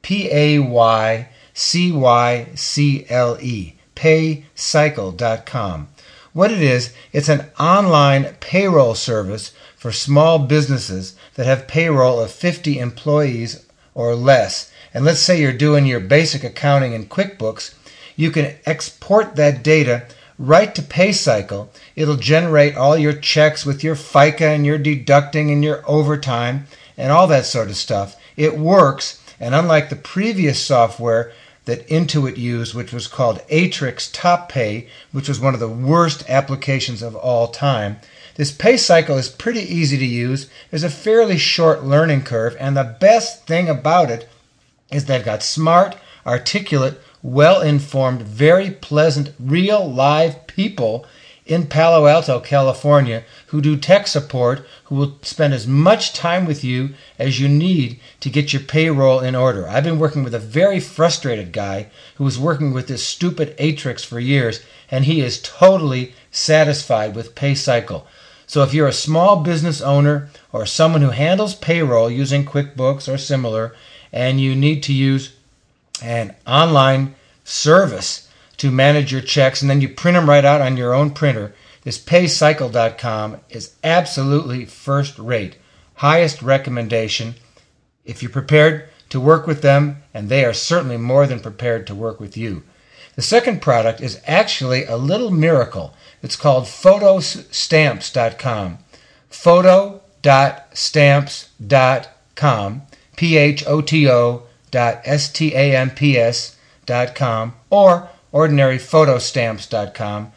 PayCycle. PayCycle.com. What it is, it's an online payroll service for small businesses that have payroll of 50 employees or less. And let's say you're doing your basic accounting in QuickBooks, you can export that data right to PayCycle. It'll generate all your checks with your FICA and your deducting and your overtime and all that sort of stuff. It works, and unlike the previous software that Intuit used, which was called Atrix Top Pay, which was one of the worst applications of all time, this PayCycle is pretty easy to use. There's a fairly short learning curve, and the best thing about it is they've got smart, articulate, well-informed, very pleasant, real live people in Palo Alto, California, who do tech support, who will spend as much time with you as you need to get your payroll in order. I've been working with a very frustrated guy who was working with this stupid Atrix for years, and he is totally satisfied with PayCycle. So if you're a small business owner or someone who handles payroll using QuickBooks or similar, and you need to use an online service to manage your checks, and then you print them right out on your own printer, this PayCycle.com is absolutely first rate. Highest recommendation if you're prepared to work with them, and they are certainly more than prepared to work with you. The second product is actually a little miracle. It's called Photostamps.com. Photo.stamps.com. PHOTO.STAMPS.com or ordinary photostamps.com,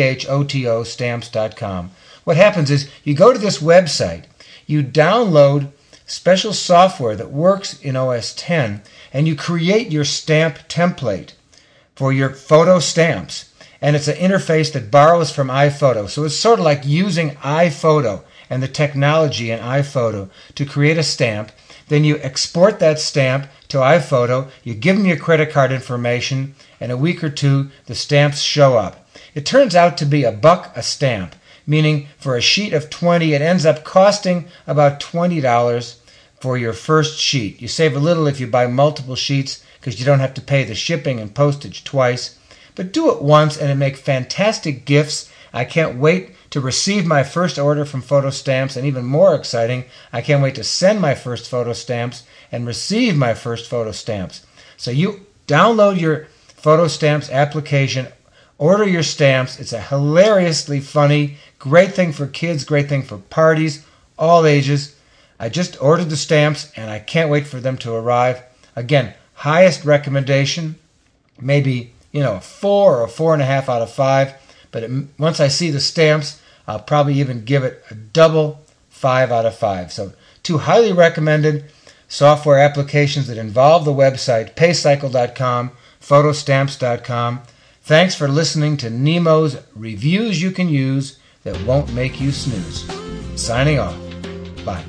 PHOTO What happens is you go to this website, you download special software that works in OS X, and you create your stamp template for your photo stamps. And it's an interface that borrows from iPhoto. So it's sort of like using iPhoto and the technology in iPhoto to create a stamp. Then you export that stamp to iPhoto, you give them your credit card information, and a week or two, the stamps show up. It turns out to be $1 a stamp, meaning for a sheet of 20, it ends up costing about $20 for your first sheet. You save a little if you buy multiple sheets because you don't have to pay the shipping and postage twice. But do it once and it makes fantastic gifts. I can't wait to receive my first order from PhotoStamps, and even more exciting, I can't wait to send my first PhotoStamps and receive my first PhotoStamps. So you download your PhotoStamps application, order your stamps. It's a hilariously funny, great thing for kids, great thing for parties, all ages. I just ordered the stamps, and I can't wait for them to arrive. Again, highest recommendation, maybe 4 or 4.5 out of 5. But once I see the stamps, I'll probably even give it a double 5 out of 5. So 2 highly recommended software applications that involve the website, PayCycle.com, Photostamps.com. Thanks for listening to Nemo's Reviews You Can Use That Won't Make You Snooze. Signing off. Bye.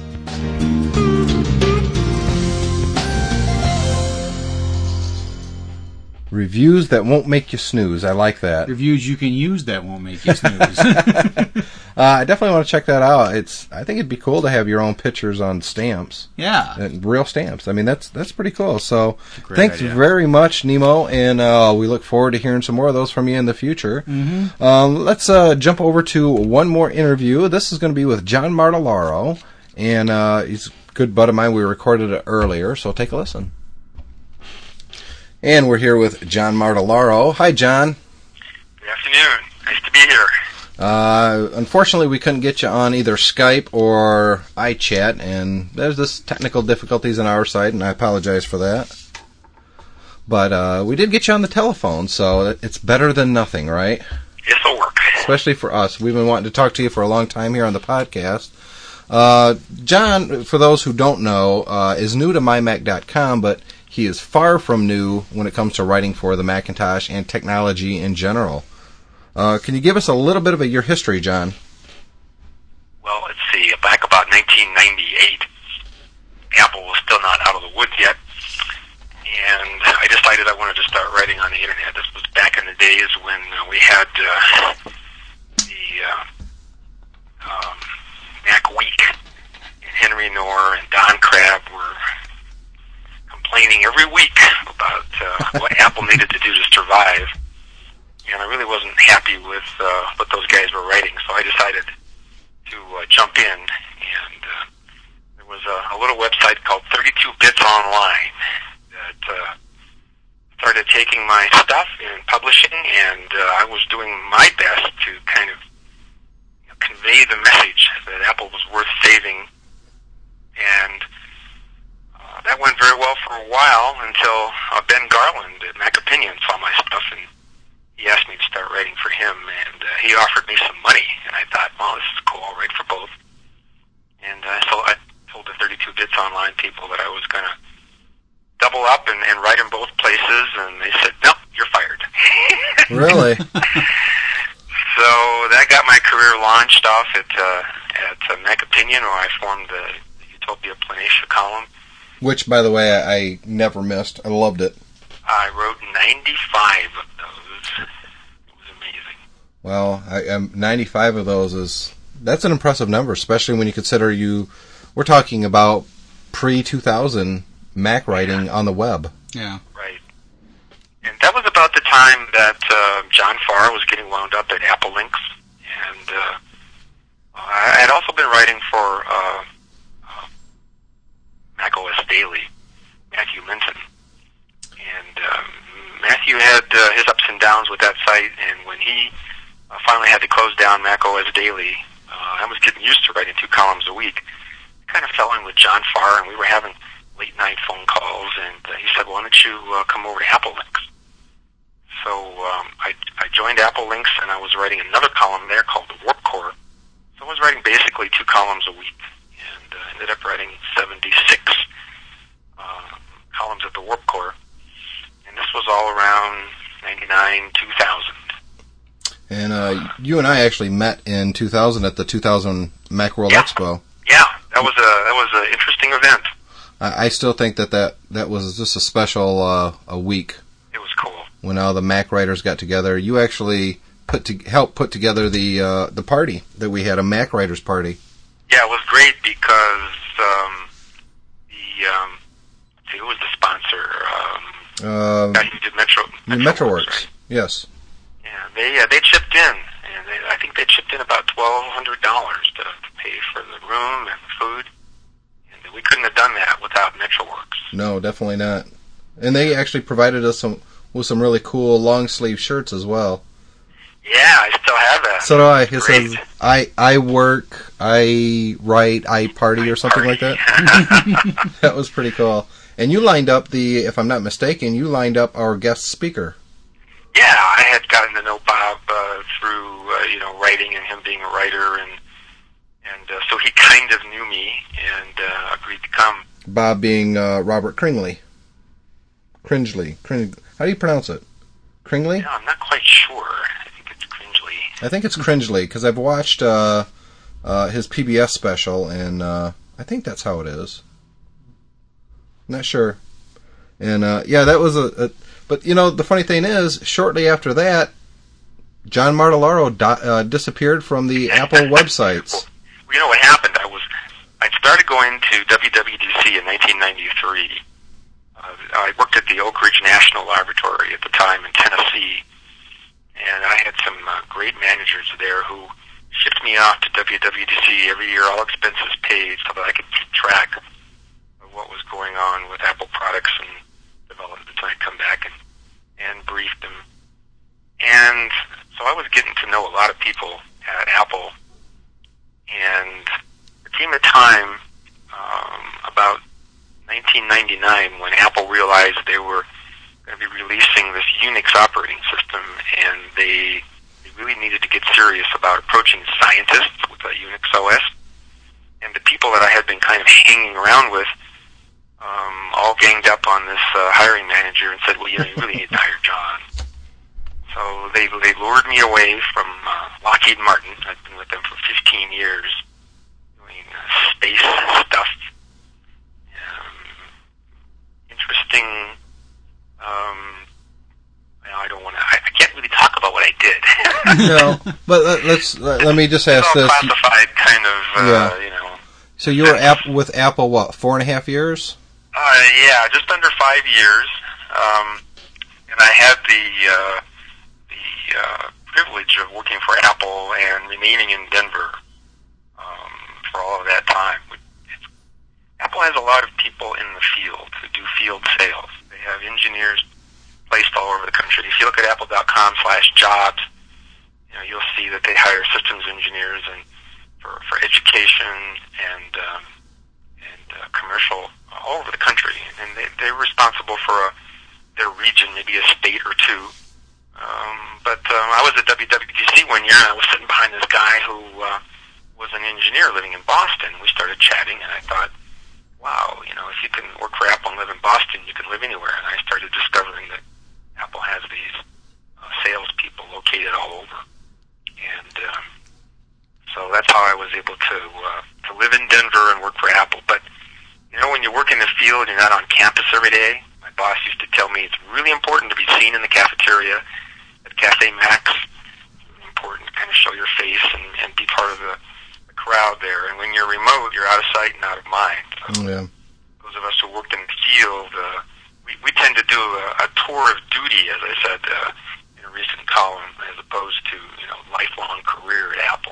Reviews that won't make you snooze. I like that. Reviews you can use that won't make you snooze. I definitely want to check that out. I think it'd be cool to have your own pictures on stamps. Yeah. Real stamps. I mean, that's pretty cool. So Great thanks idea. very much, Nemo, and we look forward to hearing some more of those from you in the future. Mm-hmm. Let's jump over to one more interview. This is going to be with John Martellaro, and he's a good buddy of mine. We recorded it earlier, so take a listen. And we're here with John Martellaro. Hi, John. Good afternoon. Nice to be here. Unfortunately, we couldn't get you on either Skype or iChat, and there's this technical difficulties on our side, and I apologize for that. But we did get you on the telephone, so it's better than nothing, right? This'll work. Especially for us. We've been wanting to talk to you for a long time here on the podcast. John, for those who don't know, is new to MyMac.com, but he is far from new when it comes to writing for the Macintosh and technology in general. Can you give us a little bit of your history, John? Well, let's see. Back about 1998, Apple was still not out of the woods yet, and I decided I wanted to start writing on the internet. This was back in the days when we had the Mac Week, and Henry Knorr and Don Crabb were complaining every week about what Apple needed to do to survive, and I really wasn't happy with what those guys were writing, so I decided to jump in, and there was a little website called 32 Bits Online that started taking my stuff and publishing, and I was doing my best to kind of convey the message that Apple was worth saving, and that went very well for a while until Ben Garland at Mac Opinion saw my stuff, and he asked me to start writing for him, and he offered me some money, and I thought, well, this is cool, I'll write for both. And so I told the 32 Bits Online people that I was going to double up and write in both places, and they said, no, you're fired. Really? So that got my career launched off at Mac Opinion, where I formed the Utopia Planitia column. Which, by the way, I never missed. I loved it. I wrote 95 of those. It was amazing. Well, 95 of those that's an impressive number, especially when you consider we're talking about pre-2000 Mac writing on the web. Yeah. Right. And that was about the time that John Farr was getting wound up at Apple Links, and I had also been writing for Mac OS Daily, Matthew Linton. And Matthew had his ups and downs with that site, and when he finally had to close down Mac OS Daily, I was getting used to writing 2 columns a week. I kind of fell in with John Farr, and we were having late-night phone calls, and he said, well, why don't you come over to Apple Links? So I joined Apple Links, and I was writing another column there called The Warp Core. So I was writing basically 2 columns a week, and ended up writing 76 columns at The Warp Core. And this was all around 99, 2000. And you and I actually met in 2000 at the 2000 Macworld Expo. Yeah, that was an interesting event. I still think that was just a special a week. It was cool. When all the Mac writers got together. You actually helped put together the party that we had, a Mac writers party. Yeah, it was great because who was the sponsor? Guy who did MetroWorks. Right? Yes. Yeah, they chipped in, and I think they chipped in about $1,200 to pay for the room and the food. And we couldn't have done that without MetroWorks. No, definitely not. And they actually provided us with some really cool long sleeve shirts as well. Yeah, I still have that. So do I. It says I work, I write, I party, or something like that. That was pretty cool. And you lined up if I'm not mistaken, our guest speaker. Yeah, I had gotten to know Bob through writing and him being a writer, and so he kind of knew me and agreed to come. Bob being Robert Cringley. How do you pronounce it? Cringely? Yeah, I'm not quite sure. I think it's Cringely. I think it's Cringely, because I've watched his PBS special, and I think that's how it is. Not sure. And, yeah, that was but, the funny thing is, shortly after that, John Martellaro disappeared from the Apple websites. Well, what happened? I started going to WWDC in 1993. I worked at the Oak Ridge National Laboratory at the time in Tennessee, and I had some great managers there who shipped me off to WWDC every year, all expenses paid, so that I could keep track of what was going on with Apple products and development. So I'd come back and brief them. And so I was getting to know a lot of people at Apple, and there came a time about 1999 when Apple realized they were going to be releasing this Unix operating system, and they really needed to get serious about approaching scientists with a Unix OS. And the people that I had been kind of hanging around with all ganged up on this hiring manager and said, well, you really need to hire John. So they lured me away from Lockheed Martin. I've been with them for 15 years doing space stuff. Interesting. I don't want to. I can't really talk about what I did. No, but let me just ask this. Classified kind of. So you were with Apple what, 4.5 years? Yeah, just under 5 years. And I had the privilege of working for Apple and remaining in Denver for all of that time. Apple has a lot of people in the field who do field sales. They have engineers placed all over the country. If you look at apple.com/jobs, you'll see that they hire systems engineers and for education and commercial all over the country, and they're responsible for their region, maybe a state or two. But I was at WWDC one year, and I was sitting behind this guy who was an engineer living in Boston. We started chatting, and I thought, wow, if you can work for Apple and live in Boston, you can live anywhere. And I started discovering that Apple has these salespeople located all over. And so that's how I was able to live in Denver and work for Apple. But, when you work in the field, you're not on campus every day. My boss used to tell me it's really important to be seen in the cafeteria at Cafe Max. It's really important to kind of show your face and be part of the crowd there. And when you're remote, you're out of sight and out of mind. So those of us who worked in the field, we tend to do a tour of duty, as I said in a recent column, as opposed to lifelong career at Apple.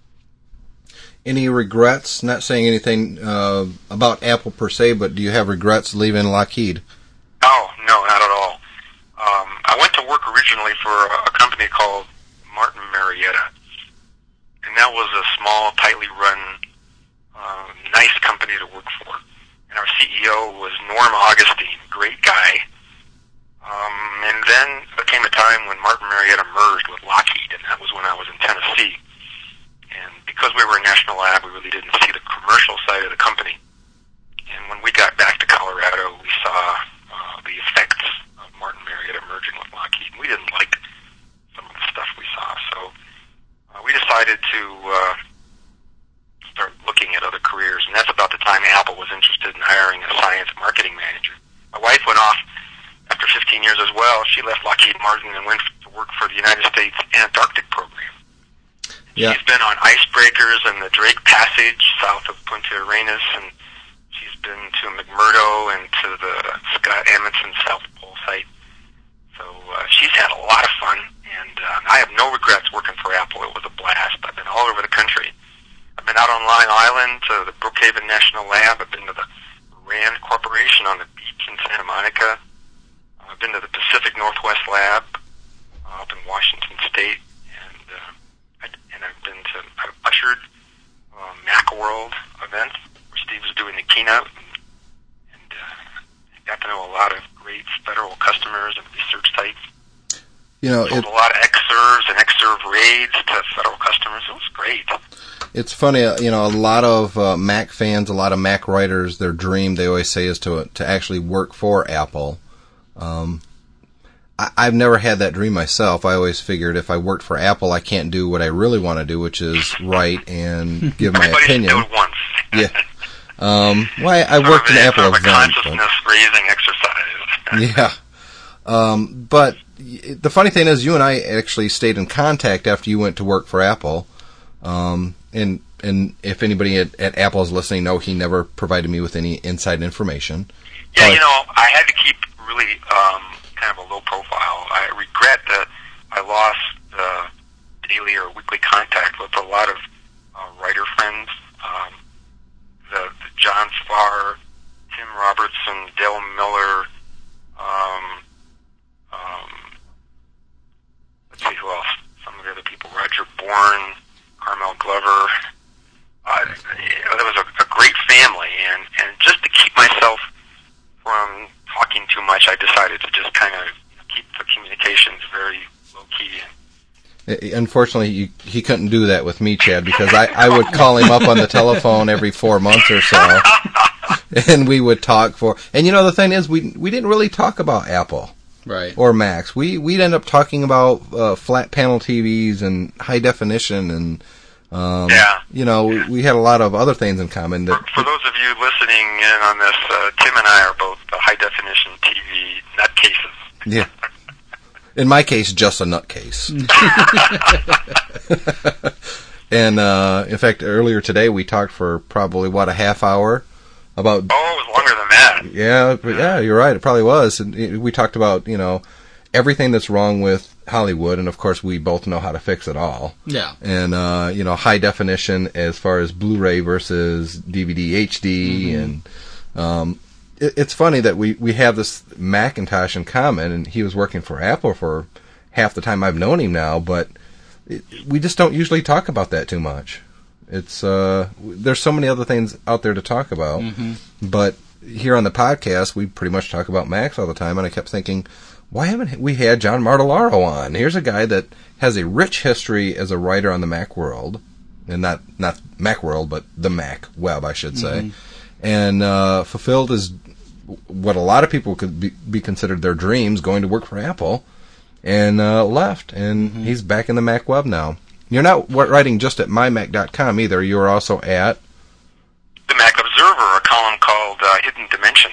Any regrets? Not saying anything about Apple per se, but do you have regrets leaving Lockheed? Oh, no, not at all. I went to work originally for a company called Martin Marietta, and that was a small, tightly run, nice company to work for. And our CEO was Norm Augustine, great guy. And then there came a time when Martin Marietta merged with Lockheed, and that was when I was in Tennessee. And because we were a national lab, we really didn't see the commercial side of the company. And when we got back to Colorado, we saw the effects of Martin Marietta merging with Lockheed. We didn't like some of the stuff we saw, so we decided to start looking at other careers. And that's about the time Apple was interested in hiring a science marketing manager. My wife went off after 15 years as well. She left Lockheed Martin and went to work for the United States Antarctic Program. Yeah. She's been on icebreakers in the Drake Passage south of Punta Arenas, and she's been to McMurdo and to the Scott Amundsen South Pole site. So she's had a lot of fun, and I have no regrets working for Apple. It was a blast. I've been all over the country. I've been out on Long Island to the Brookhaven National Lab. I've been to the Rand Corporation on the beach in Santa Monica. I've been to the Pacific Northwest Lab up in Washington State. I've ushered Macworld event where Steve was doing the keynote, and got to know a lot of great federal customers and research sites. Sold a lot of Xserves and Xserve raids to federal customers. It was great. It's funny, a lot of Mac fans, a lot of Mac writers, their dream, they always say, is to actually work for Apple. I've never had that dream myself. I always figured if I worked for Apple, I can't do what I really want to do, which is write and give my opinion. Everybody should do it once. Yeah. Well, I worked in Apple sort of a event. consciousness-raising exercise. Yeah. But the funny thing is, you and I actually stayed in contact after you went to work for Apple. And if anybody at Apple is listening, no, he never provided me with any inside information. Yeah, I had to keep really kind of a low profile. I regret that I lost daily or weekly contact with a lot of writer friends. The John Farr, Tim Robertson, Dale Miller, let's see who else. Some of the other people, Roger Bourne, Carmel Glover. That was a great family, and just to keep myself from talking too much, I decided to just kind of keep the communications very low-key. Unfortunately, he couldn't do that with me, Chad, because I would call him up on the telephone every 4 months or so, and we would talk for... And the thing is, we didn't really talk about Apple. Right. Or Macs. We'd end up talking about flat panel TVs and high definition and... we had a lot of other things in common. For those of you listening in on this, Tim and I are both high-definition TV nutcases. Yeah. In my case, just a nutcase. And, in fact, earlier today we talked for probably, a half hour about... Oh, it was longer than that. Yeah, you're right. It probably was. And we talked about, everything that's wrong with Hollywood, and of course we both know how to fix it all. Yeah. And high definition as far as Blu-ray versus DVD HD, and it's funny that we have this Macintosh in common, and he was working for Apple for half the time I've known him now, but we just don't usually talk about that too much. It's there's so many other things out there to talk about, but here on the podcast we pretty much talk about Macs all the time, and I kept thinking, why haven't we had John Martellaro on? Here's a guy that has a rich history as a writer on the Mac world, and not Mac world, but the Mac web, I should say, and fulfilled his what a lot of people could be considered their dreams, going to work for Apple, and left, and he's back in the Mac web now. You're not writing just at mymac.com either. You're also at the Mac Observer, a column called Hidden Dimensions.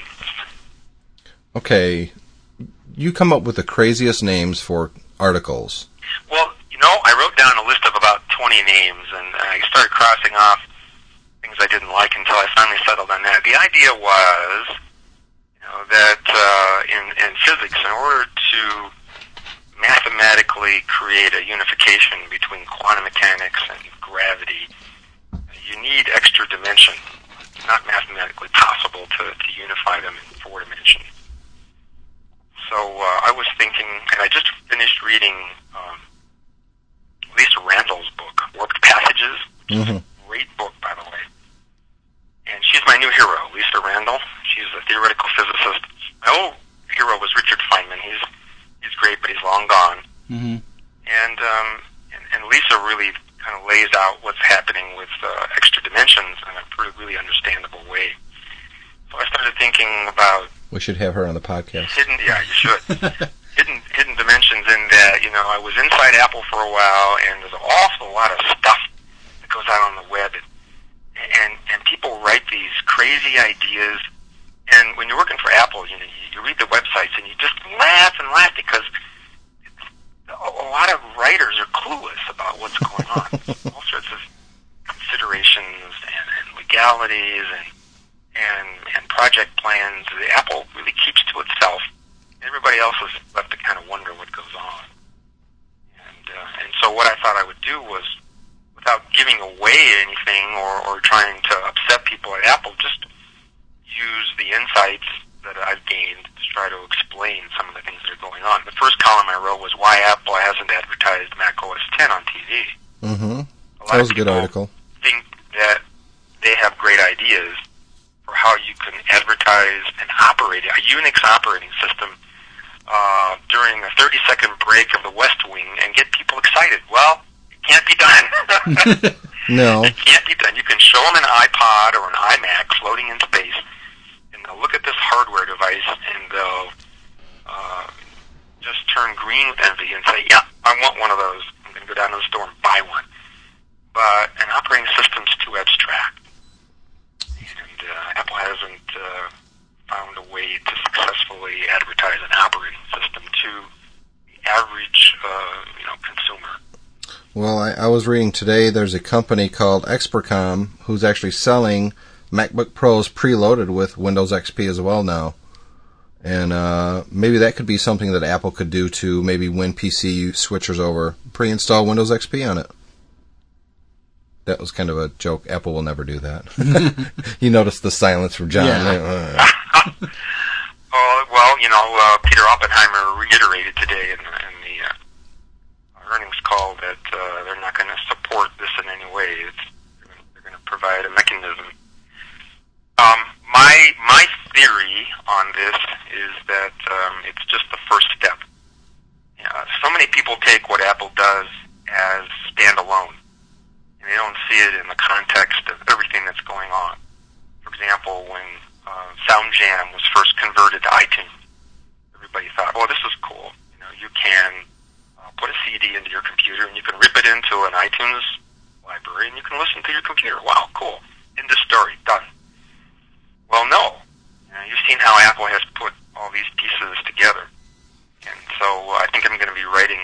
Okay. You come up with the craziest names for articles. Well, I wrote down a list of about 20 names, and I started crossing off things I didn't like until I finally settled on that. The idea was, that in physics, in order to mathematically create a unification between quantum mechanics and gravity, you need extra dimension. It's not mathematically possible to unify them in 4 dimensions. So I was thinking, and I just finished reading Lisa Randall's book, Warped Passages. Great book, by the way. And she's my new hero, Lisa Randall. She's a theoretical physicist. My old hero was Richard Feynman. He's great, but he's long gone. And Lisa really kind of lays out what's happening with extra dimensions in a really understandable way. So I started thinking about... We should have her on the podcast. Yeah, you should. hidden dimensions in that, I was inside Apple for a while, and there's an awful lot of stuff that goes out on the web, and people write these crazy ideas, and when you're working for Apple, you read the websites, and you just laugh and laugh, because a lot of writers are clueless about what's going on. All sorts of considerations and legalities and project plans. Apple really keeps to itself. Everybody else is left to kind of wonder what goes on. And so what I thought I would do was, without giving away anything or trying to upset people at Apple, just use the insights that I've gained to try to explain some of the things that are going on. The first column I wrote was why Apple hasn't advertised Mac OS X on TV. That was a good article. Think that they have great ideas for how you can advertise and operate a Unix operating system during a 30-second break of the West Wing and get people excited. Well, it can't be done. No. It can't be done. You can show them an iPod or an iMac floating in space, and they'll look at this hardware device, and they'll just turn green with envy and say, yeah, I want one of those. I'm going to go down to the store and buy one. But an operating system's too abstract. And Apple hasn't found a way to successfully advertise an operating system to the average consumer. Well, I was reading today there's a company called Expercom who's actually selling MacBook Pros preloaded with Windows XP as well now. And maybe that could be something that Apple could do to maybe win PC switchers over. Pre-install Windows XP on it. That was kind of a joke. Apple will never do that. You noticed the silence from John. Yeah. Peter Oppenheimer reiterated today in the earnings call that they're not going to support this in any way. They're going to provide a mechanism. My theory on this is that it's just the first step. So many people take what Apple does as standalone, and they don't see it in the context of everything that's going on. For example, when Sound Jam was first converted to iTunes, everybody thought, "Oh, this is cool. You can put a CD into your computer, and you can rip it into an iTunes library, and you can listen to your computer. Wow, cool. End of story. Done." Well, no. You've seen how Apple has put all these pieces together. And so I think I'm going to be writing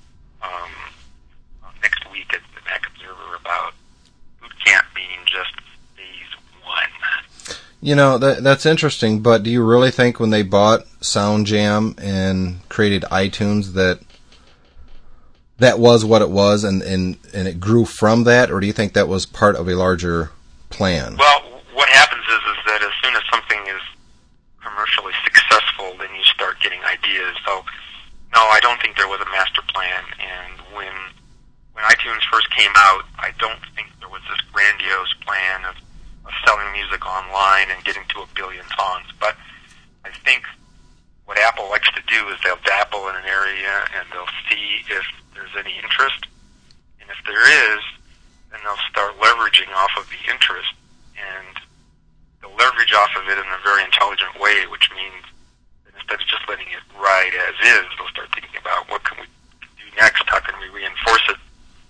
next week at the Mac Observer about Boot Camp being just phase one. That's interesting, but do you really think when they bought Sound Jam and created iTunes that was what it was and it grew from that, or do you think that was part of a larger plan? Well, what happens is that as soon as something is commercially successful, then you start getting ideas. So, no, I don't think there was a master plan. And when iTunes first came out, I don't think there was this grandiose plan of selling music online and getting to 1 billion songs. But I think what Apple likes to do is they'll dabble in an area and they'll see if there's any interest. And if there is, then they'll start leveraging off of the interest. And they'll leverage off of it in a very intelligent way, which means that instead of just letting it ride as is, they'll start thinking about what can we do next, how can we reinforce it.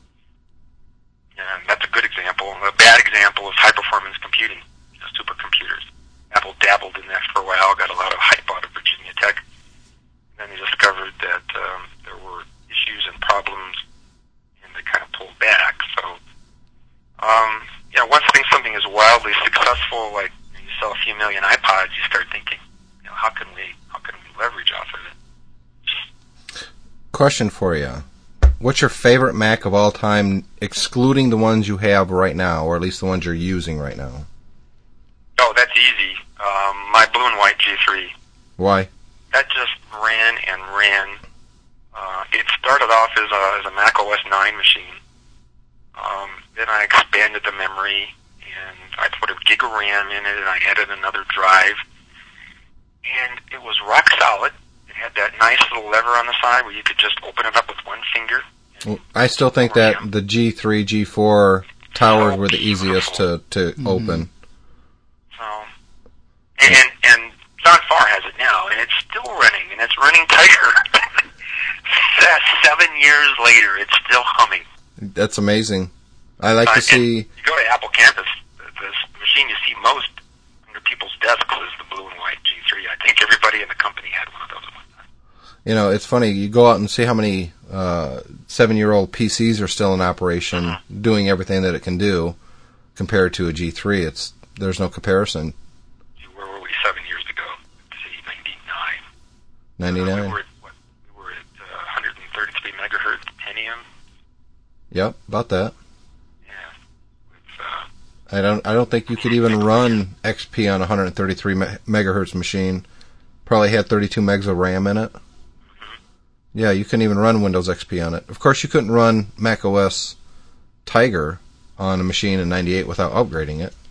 And that's a good example. A bad example is high-performance computing, supercomputers. Apple dabbled in that for a while, got a lot of hype out of Virginia Tech. And then they discovered that there were issues and problems, and they kind of pulled back. So, once something is wildly successful, like you sell a few million iPods, you start thinking, how can we leverage off of it? Question for you. What's your favorite Mac of all time, excluding the ones you have right now, or at least the ones you're using right now? Oh, that's easy. My blue and white G3. Why? That just ran and ran. It started off as a Mac OS 9 machine. Then I expanded the memory, and I put a gig of RAM in it, and I added another drive. And it was rock solid. It had that nice little lever on the side where you could just open it up with one finger. Well, I still think that the G3, G4 towers were the easiest to open. So, and John Farr has it now, and it's still running, and it's running tighter. 7 years later, it's still humming. That's amazing. I like to see... You go to Apple Campus, the machine you see most under people's desks is the blue and white G3. I think everybody in the company had one of those at one time. It's funny. You go out and see how many 7-year-old PCs are still in operation, doing everything that it can do, compared to a G3. There's no comparison. Where were we 7 years ago? Let's see, 99. 99? We were at 133 megahertz Pentium. Yep, about that. Yeah. I don't think you could even run XP on a 133 megahertz machine. Probably had 32 megs of RAM in it. Yeah, you couldn't even run Windows XP on it. Of course, you couldn't run Mac OS Tiger on a machine in 98 without upgrading it.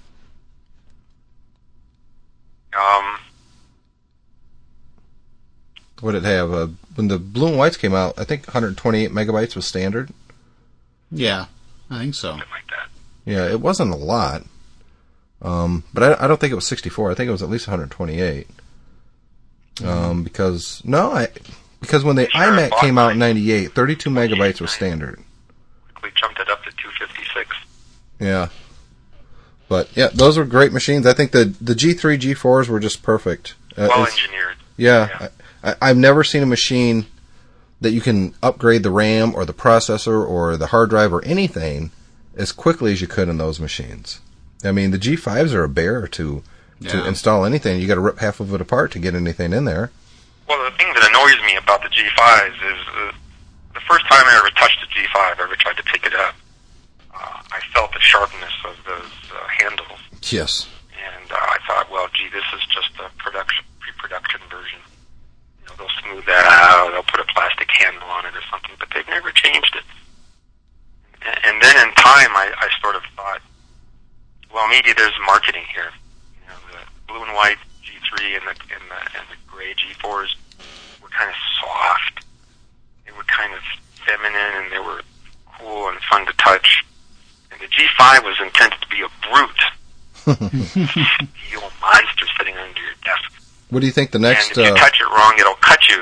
What did it have? When the blue and whites came out, I think 128 megabytes was standard. Yeah, I think so. Something like that. Yeah, it wasn't a lot. But I don't think it was 64. I think it was at least 128. Because, Because when the Sure, I iMac bought came out in mine. 98, 32 megabytes was standard. We jumped it up to 256. Yeah. But, yeah, those were great machines. I think the G3, G4s were just perfect. Well engineered. Yeah. I've never seen a machine that you can upgrade the RAM or the processor or the hard drive or anything as quickly as you could in those machines. I mean, the G5s are a bear to install anything. You got to rip half of it apart to get anything in there. Well, the thing that annoys me about the G5s is the first time I ever touched the G5, I ever tried to pick it up, I felt the sharpness of those handles. Yes. And I thought, well, gee, this is just a pre-production version. They'll smooth that out, they'll put a plastic handle on it or something, but they've never changed it. And then in time, I sort of thought, well, maybe there's marketing here. The blue and white G3 and the gray G4s were kind of soft. They were kind of feminine, and they were cool and fun to touch. And the G5 was intended to be a brute. Steel monster sitting under your desk. What do you think the next... And if you touch it wrong, it'll cut you.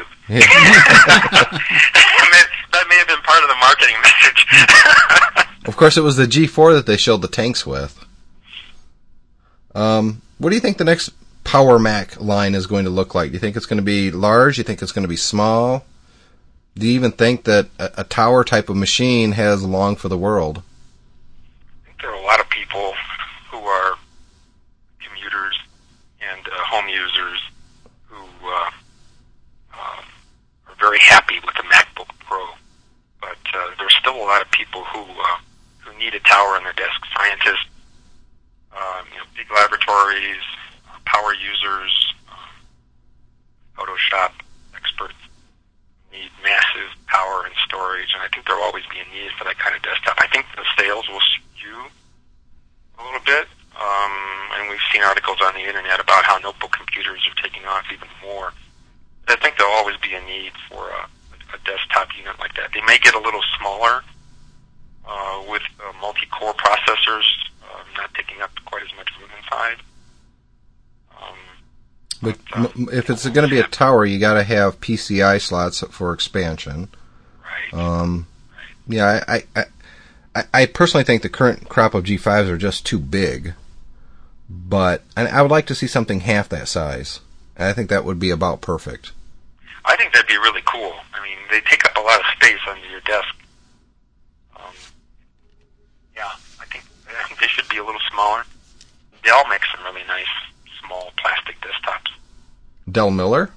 That may have been part of the marketing message. Of course, it was the G4 that they showed the tanks with. What do you think the next Power Mac line is going to look like? Do you think it's going to be large? Do you think it's going to be small? Do you even think that a tower type of machine has long for the world? I think there are a lot of people who are commuters and home users who are very happy with the MacBook Pro. But there's still a lot of people who need a tower on their desk. Scientists, big laboratories, power users, Photoshop experts need massive power and storage, and I think there will always be a need for that kind of desktop. I think the sales will skew a little bit, and we've seen articles on the internet about how notebook computers are taking off even more. But I think there'll always be a need for a desktop unit like that. They may get a little smaller with multi-core processors, not taking up quite as much room inside. But if it's going to be a tower, you got to have PCI slots for expansion. Right. Yeah, I personally think the current crop of G5s are just too big. But I would like to see something half that size. I think that would be about perfect. I think that'd be really cool. I mean, they take up a lot of space under your desk. I think they should be a little smaller. Dell makes some really nice small plastic desktops. Dell Miller?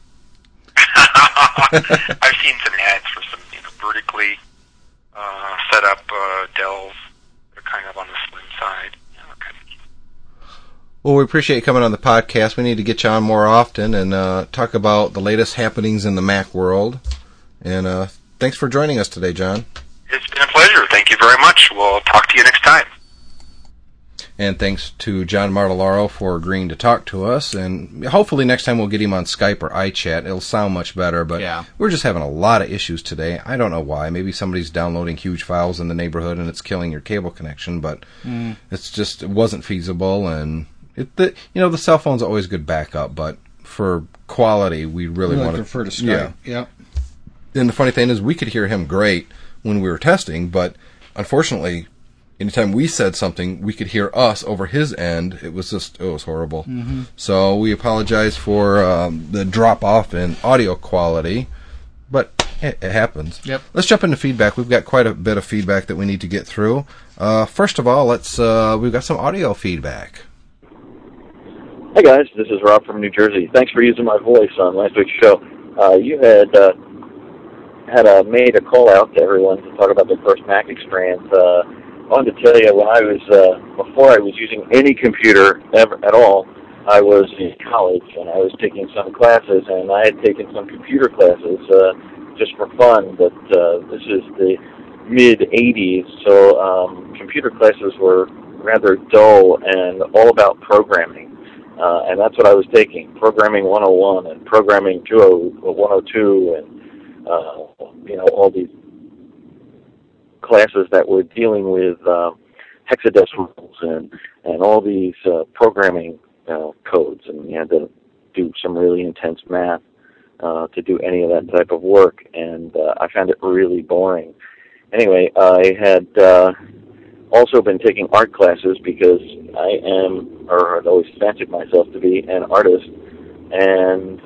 I've seen some ads for some vertically set up Dells. They're kind of on the slim side. Kind of cute. Well, we appreciate you coming on the podcast. We need to get you on more often and talk about the latest happenings in the Mac world. And thanks for joining us today, John. It's been a pleasure. Thank you very much. We'll talk to you next time. And thanks to John Martellaro for agreeing to talk to us. And hopefully next time we'll get him on Skype or iChat. It'll sound much better, but we're just having a lot of issues today. I don't know why. Maybe somebody's downloading huge files in the neighborhood and it's killing your cable connection, but it wasn't feasible. And the cell phone's always good backup, but for quality, we really want to prefer to Skype. Yeah. And the funny thing is, we could hear him great when we were testing, but unfortunately, anytime we said something, we could hear us over his end. It was horrible. Mm-hmm. So we apologize for the drop-off in audio quality, but it happens. Yep. Let's jump into feedback. We've got quite a bit of feedback that we need to get through. First of all, we've got some audio feedback. Hey guys, this is Rob from New Jersey. Thanks for using my voice on last week's show. You had made a call out to everyone to talk about their first Mac experience. I wanted to tell you, when I was before I was using any computer ever at all, I was in college and I was taking some classes, and I had taken some computer classes just for fun. But this is the mid '80s, so computer classes were rather dull and all about programming. And that's what I was taking, Programming 101 and Programming 102 and, all these classes that were dealing with hexadecimals and all these programming codes. And you had to do some really intense math. to do any of that type of work, and I found it really boring. Anyway, I had also been taking art classes because I am, or I'd always fancied myself to be, an artist, and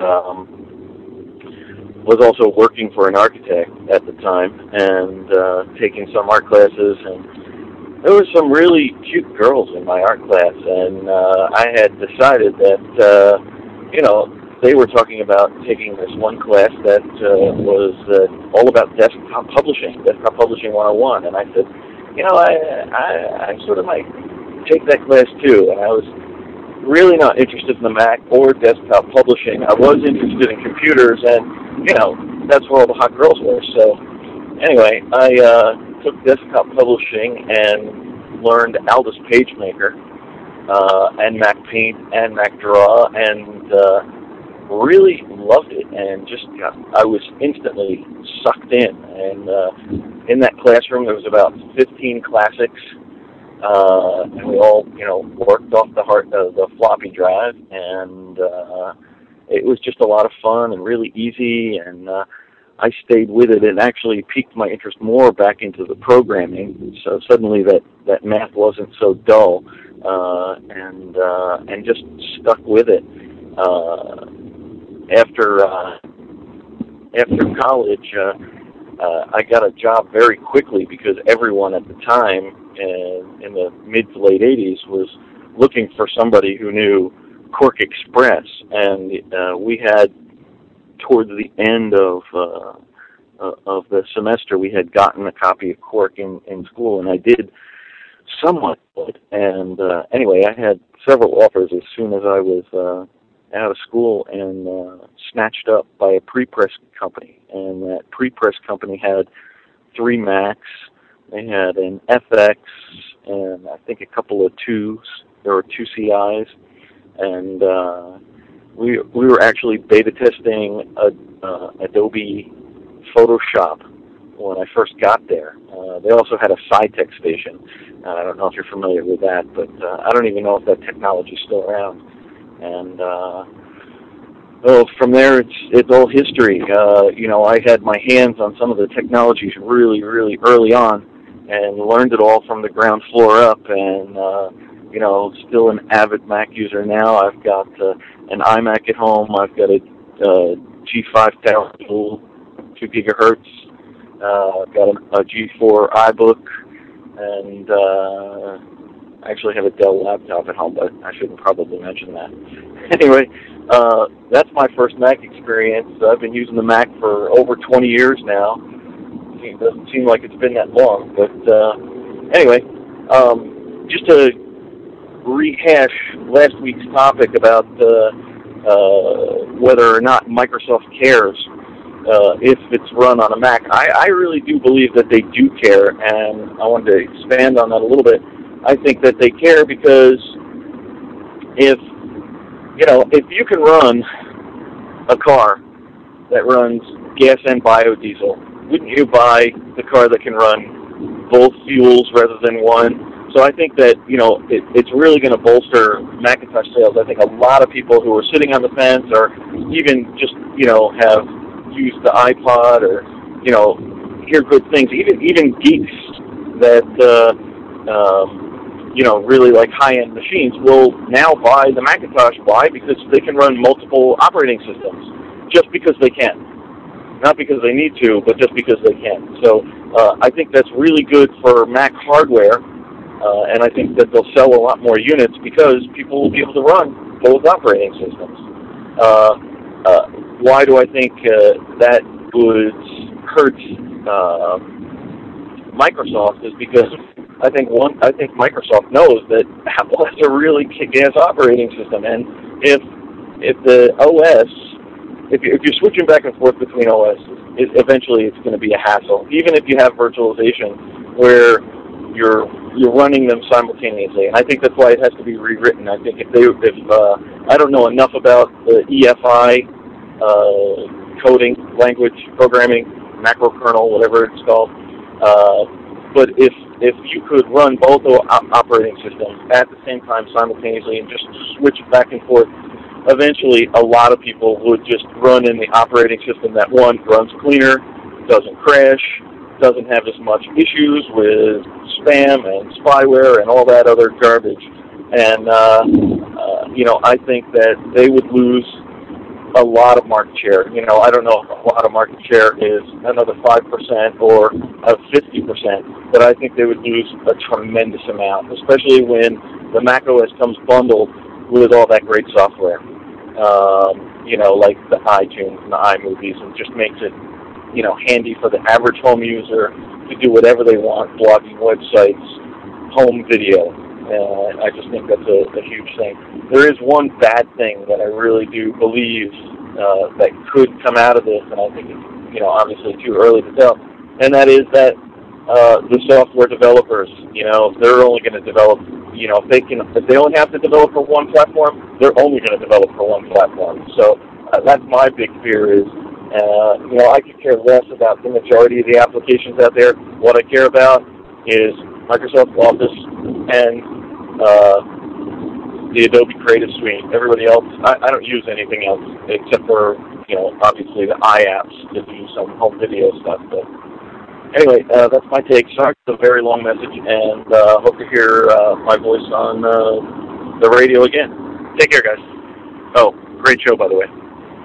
was also working for an architect at the time, and taking some art classes, and there were some really cute girls in my art class, and I had decided that, they were talking about taking this one class that was all about desktop publishing 101, and I said, I sort of might take that class too, and I was really not interested in the Mac or desktop publishing. I was interested in computers, and that's where all the hot girls were. So anyway, I took desktop publishing and learned Aldus PageMaker and Mac Paint and Mac Draw, and really loved it, and I was instantly sucked in. And in that classroom, there was about 15 classics, and we all, worked off the floppy drive, and it was just a lot of fun and really easy, and I stayed with it, and actually piqued my interest more back into the programming. So suddenly that math wasn't so dull, and just stuck with it. After college, I got a job very quickly because everyone at the time, in the mid to late 80s, was looking for somebody who knew Quark Express, and we had, towards the end of the semester, we had gotten a copy of Quark in school, and I did somewhat good. And anyway, I had several offers as soon as I was out of school, and snatched up by a pre-press company. And that pre-press company had 3 Macs. They had an FX and I think a couple of 2s. There were 2 CIs, and we were actually beta testing Adobe Photoshop when I first got there. They also had a SciTech station. I don't know if you're familiar with that, but I don't even know if that technology is still around. And from there, it's all history. I had my hands on some of the technologies really, really early on, and learned it all from the ground floor up. And still an avid Mac user now. I've got an iMac at home. I've got a G5 Tower Tool, 2 gigahertz. I've got a G4 iBook, and I actually have a Dell laptop at home, but I shouldn't probably mention that. Anyway, that's my first Mac experience. I've been using the Mac for over 20 years now. It doesn't seem like it's been that long, but anyway, just to rehash last week's topic about whether or not Microsoft cares if it's run on a Mac. I really do believe that they do care, and I wanted to expand on that a little bit. I think that they care because if you can run a car that runs gas and biodiesel, wouldn't you buy the car that can run both fuels rather than one? So I think that, it's really going to bolster Macintosh sales. I think a lot of people who are sitting on the fence, or even just, have used the iPod, or, hear good things, even geeks that, really like high-end machines will now buy the Macintosh. Why? Because they can run multiple operating systems, just because they can. Not because they need to, but just because they can. So I think that's really good for Mac hardware, and I think that they'll sell a lot more units because people will be able to run both operating systems. Why do I think that would hurt Microsoft? Is because I think Microsoft knows that Apple has a really kick-ass operating system, and if the OS, if you're switching back and forth between OS, eventually it's going to be a hassle. Even if you have virtualization where you're running them simultaneously, and I think that's why it has to be rewritten. I think if I don't know enough about the EFI coding language programming, macro kernel, whatever it's called. But if you could run both operating systems at the same time simultaneously and just switch back and forth eventually a lot of people would just run in the operating system that, one, runs cleaner, doesn't crash, doesn't have as much issues with spam and spyware and all that other garbage. And, I think that they would lose a lot of market share. I don't know if a lot of market share is another 5% or 50%, but I think they would lose a tremendous amount, especially when the Mac OS comes bundled with all that great software, like the iTunes and the iMovies, and just makes it, handy for the average home user to do whatever they want, blogging, websites, home video. I just think that's a huge thing. There is one bad thing that I really do believe that could come out of this, and I think it's, obviously too early to tell, and that is that the software developers, they're only going to develop, if they only have to develop for one platform, they're only going to develop for one platform. So that's my big fear is, I could care less about the majority of the applications out there. What I care about is Microsoft Office and the Adobe Creative Suite. Everybody else, I don't use anything else except for, obviously the iApps to do some home video stuff. But anyway, that's my take. Sorry for the very long message, and hope to hear my voice on the radio again. Take care, guys. Oh, great show, by the way.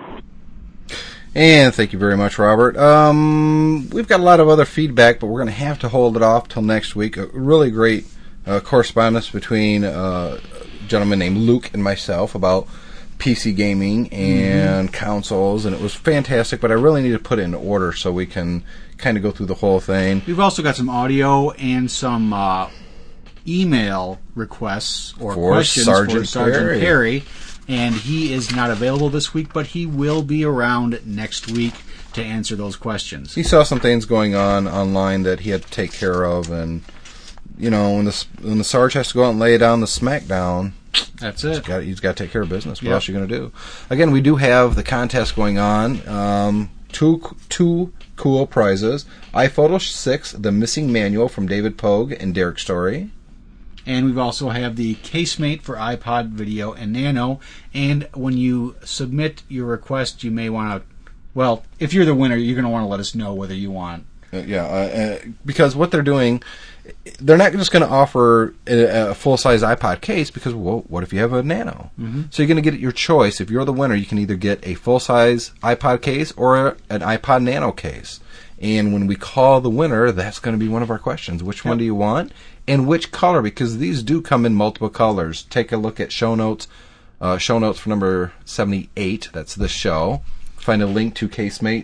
And thank you very much, Robert. We've got a lot of other feedback, but we're going to have to hold it off till next week. A really great correspondence between a gentleman named Luke and myself about PC gaming and consoles, and it was fantastic, but I really need to put it in order so we can kind of go through the whole thing. We've also got some audio and some email requests or questions for Sergeant Perry. And he is not available this week, but he will be around next week to answer those questions. He saw some things going on online that he had to take care of, and when the Sarge has to go out and lay down the smackdown, that's it. He's got to take care of business. What else are you going to do? Again, we do have the contest going on. Two cool prizes: iPhoto 6, the missing manual from David Pogue and Derek Story. And we've also have the Casemate for iPod Video and Nano. And when you submit your request, you may want to, if you're the winner, you're going to want to let us know whether you want. Because what they're doing, they're not just going to offer a full-size iPod case because, what if you have a Nano? Mm-hmm. So you're going to get your choice. If you're the winner, you can either get a full-size iPod case or an iPod Nano case. And when we call the winner, that's going to be one of our questions. Which one do you want? And which color? Because these do come in multiple colors. Take a look at show notes for number 78. That's this show. Find a link to Casemate,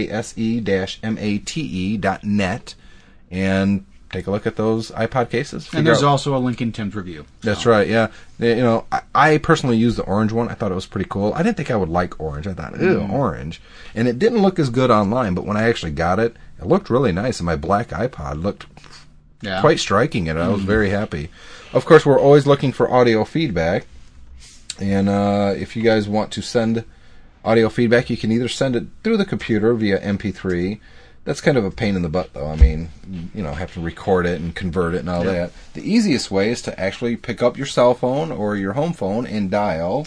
case-mate.net, and take a look at those iPod cases. And there's also a link in Tim's review. That's right, yeah. I personally used the orange one. I thought it was pretty cool. I didn't think I would like orange. I thought, orange. And it didn't look as good online, but when I actually got it, it looked really nice, and my black iPod looked quite striking, and I was very happy. Of course, we're always looking for audio feedback, and if you guys want to send audio feedback, you can either send it through the computer via MP3. That's kind of a pain in the butt, though. I mean, have to record it and convert it and all that. The easiest way is to actually pick up your cell phone or your home phone and dial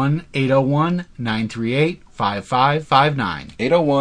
1-801-938-5559.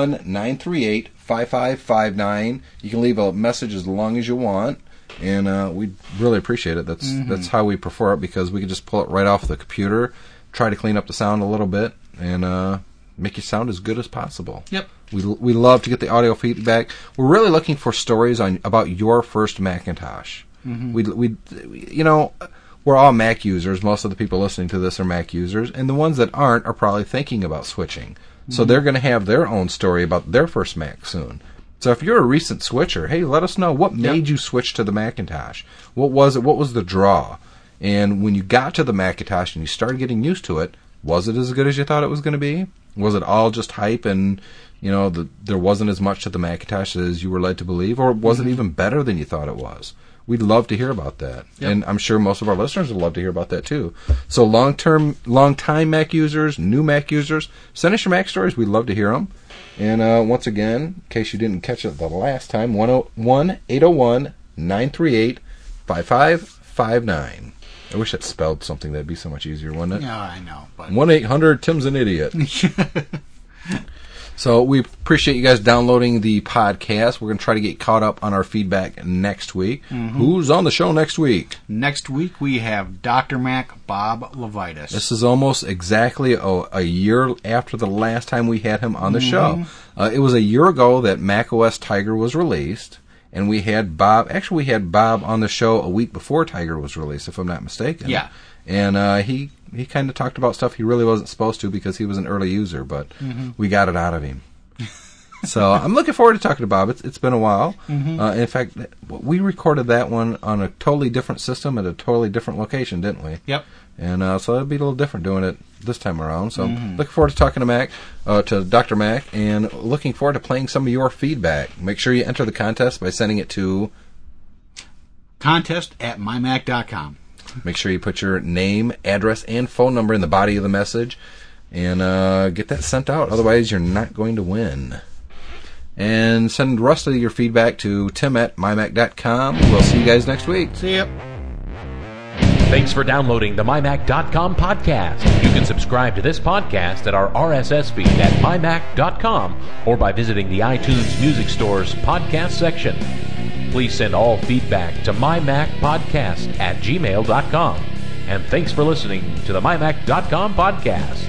801-938-5559. You can leave a message as long as you want, and we really appreciate it. That's how we prefer it, because we can just pull it right off the computer, try to clean up the sound a little bit, and make it sound as good as possible. Yep. We love to get the audio feedback. We're really looking for stories about your first Macintosh. Mm-hmm. We're all Mac users. Most of the people listening to this are Mac users, and the ones that aren't are probably thinking about switching. Mm-hmm. So they're going to have their own story about their first Mac soon. So if you're a recent switcher, hey, let us know what made you switch to the Macintosh. What was it? What was the draw? And when you got to the Macintosh and you started getting used to it, was it as good as you thought it was going to be? Was it all just hype and, there wasn't as much to the Macintosh as you were led to believe? Or was it even better than you thought it was? We'd love to hear about that. Yep. And I'm sure most of our listeners would love to hear about that too. So long-time Mac users, new Mac users, send us your Mac stories. We'd love to hear them. And once again, in case you didn't catch it the last time, 1-801-938-5559. I wish it spelled something. That'd be so much easier, wouldn't it? Yeah, I know. But 1-800-Tim's an idiot. So we appreciate you guys downloading the podcast. We're going to try to get caught up on our feedback next week. Who's on the show next week? Next week we have Dr. Mac Bob Levitas. This is almost exactly a year after the last time we had him on the show. It was a year ago that macOS Tiger was released, and we had Bob. Actually, we had Bob on the show a week before Tiger was released, if I'm not mistaken. Yeah. And he kind of talked about stuff he really wasn't supposed to because he was an early user, but we got it out of him. So I'm looking forward to talking to Bob. It's been a while. In fact, we recorded that one on a totally different system at a totally different location, didn't we? Yep. And so it'll be a little different doing it this time around. So looking forward to talking to Dr. Mac, and looking forward to playing some of your feedback. Make sure you enter the contest by sending it to contest@mymac.com. Make sure you put your name, address, and phone number in the body of the message, and get that sent out. Otherwise, you're not going to win. And send the rest of your feedback to tim@mymac.com. We'll see you guys next week. See ya. Thanks for downloading the MyMac.com podcast. You can subscribe to this podcast at our RSS feed at MyMac.com or by visiting the iTunes Music Store's podcast section. Please send all feedback to MyMacPodcast@gmail.com. And thanks for listening to the MyMac.com podcast.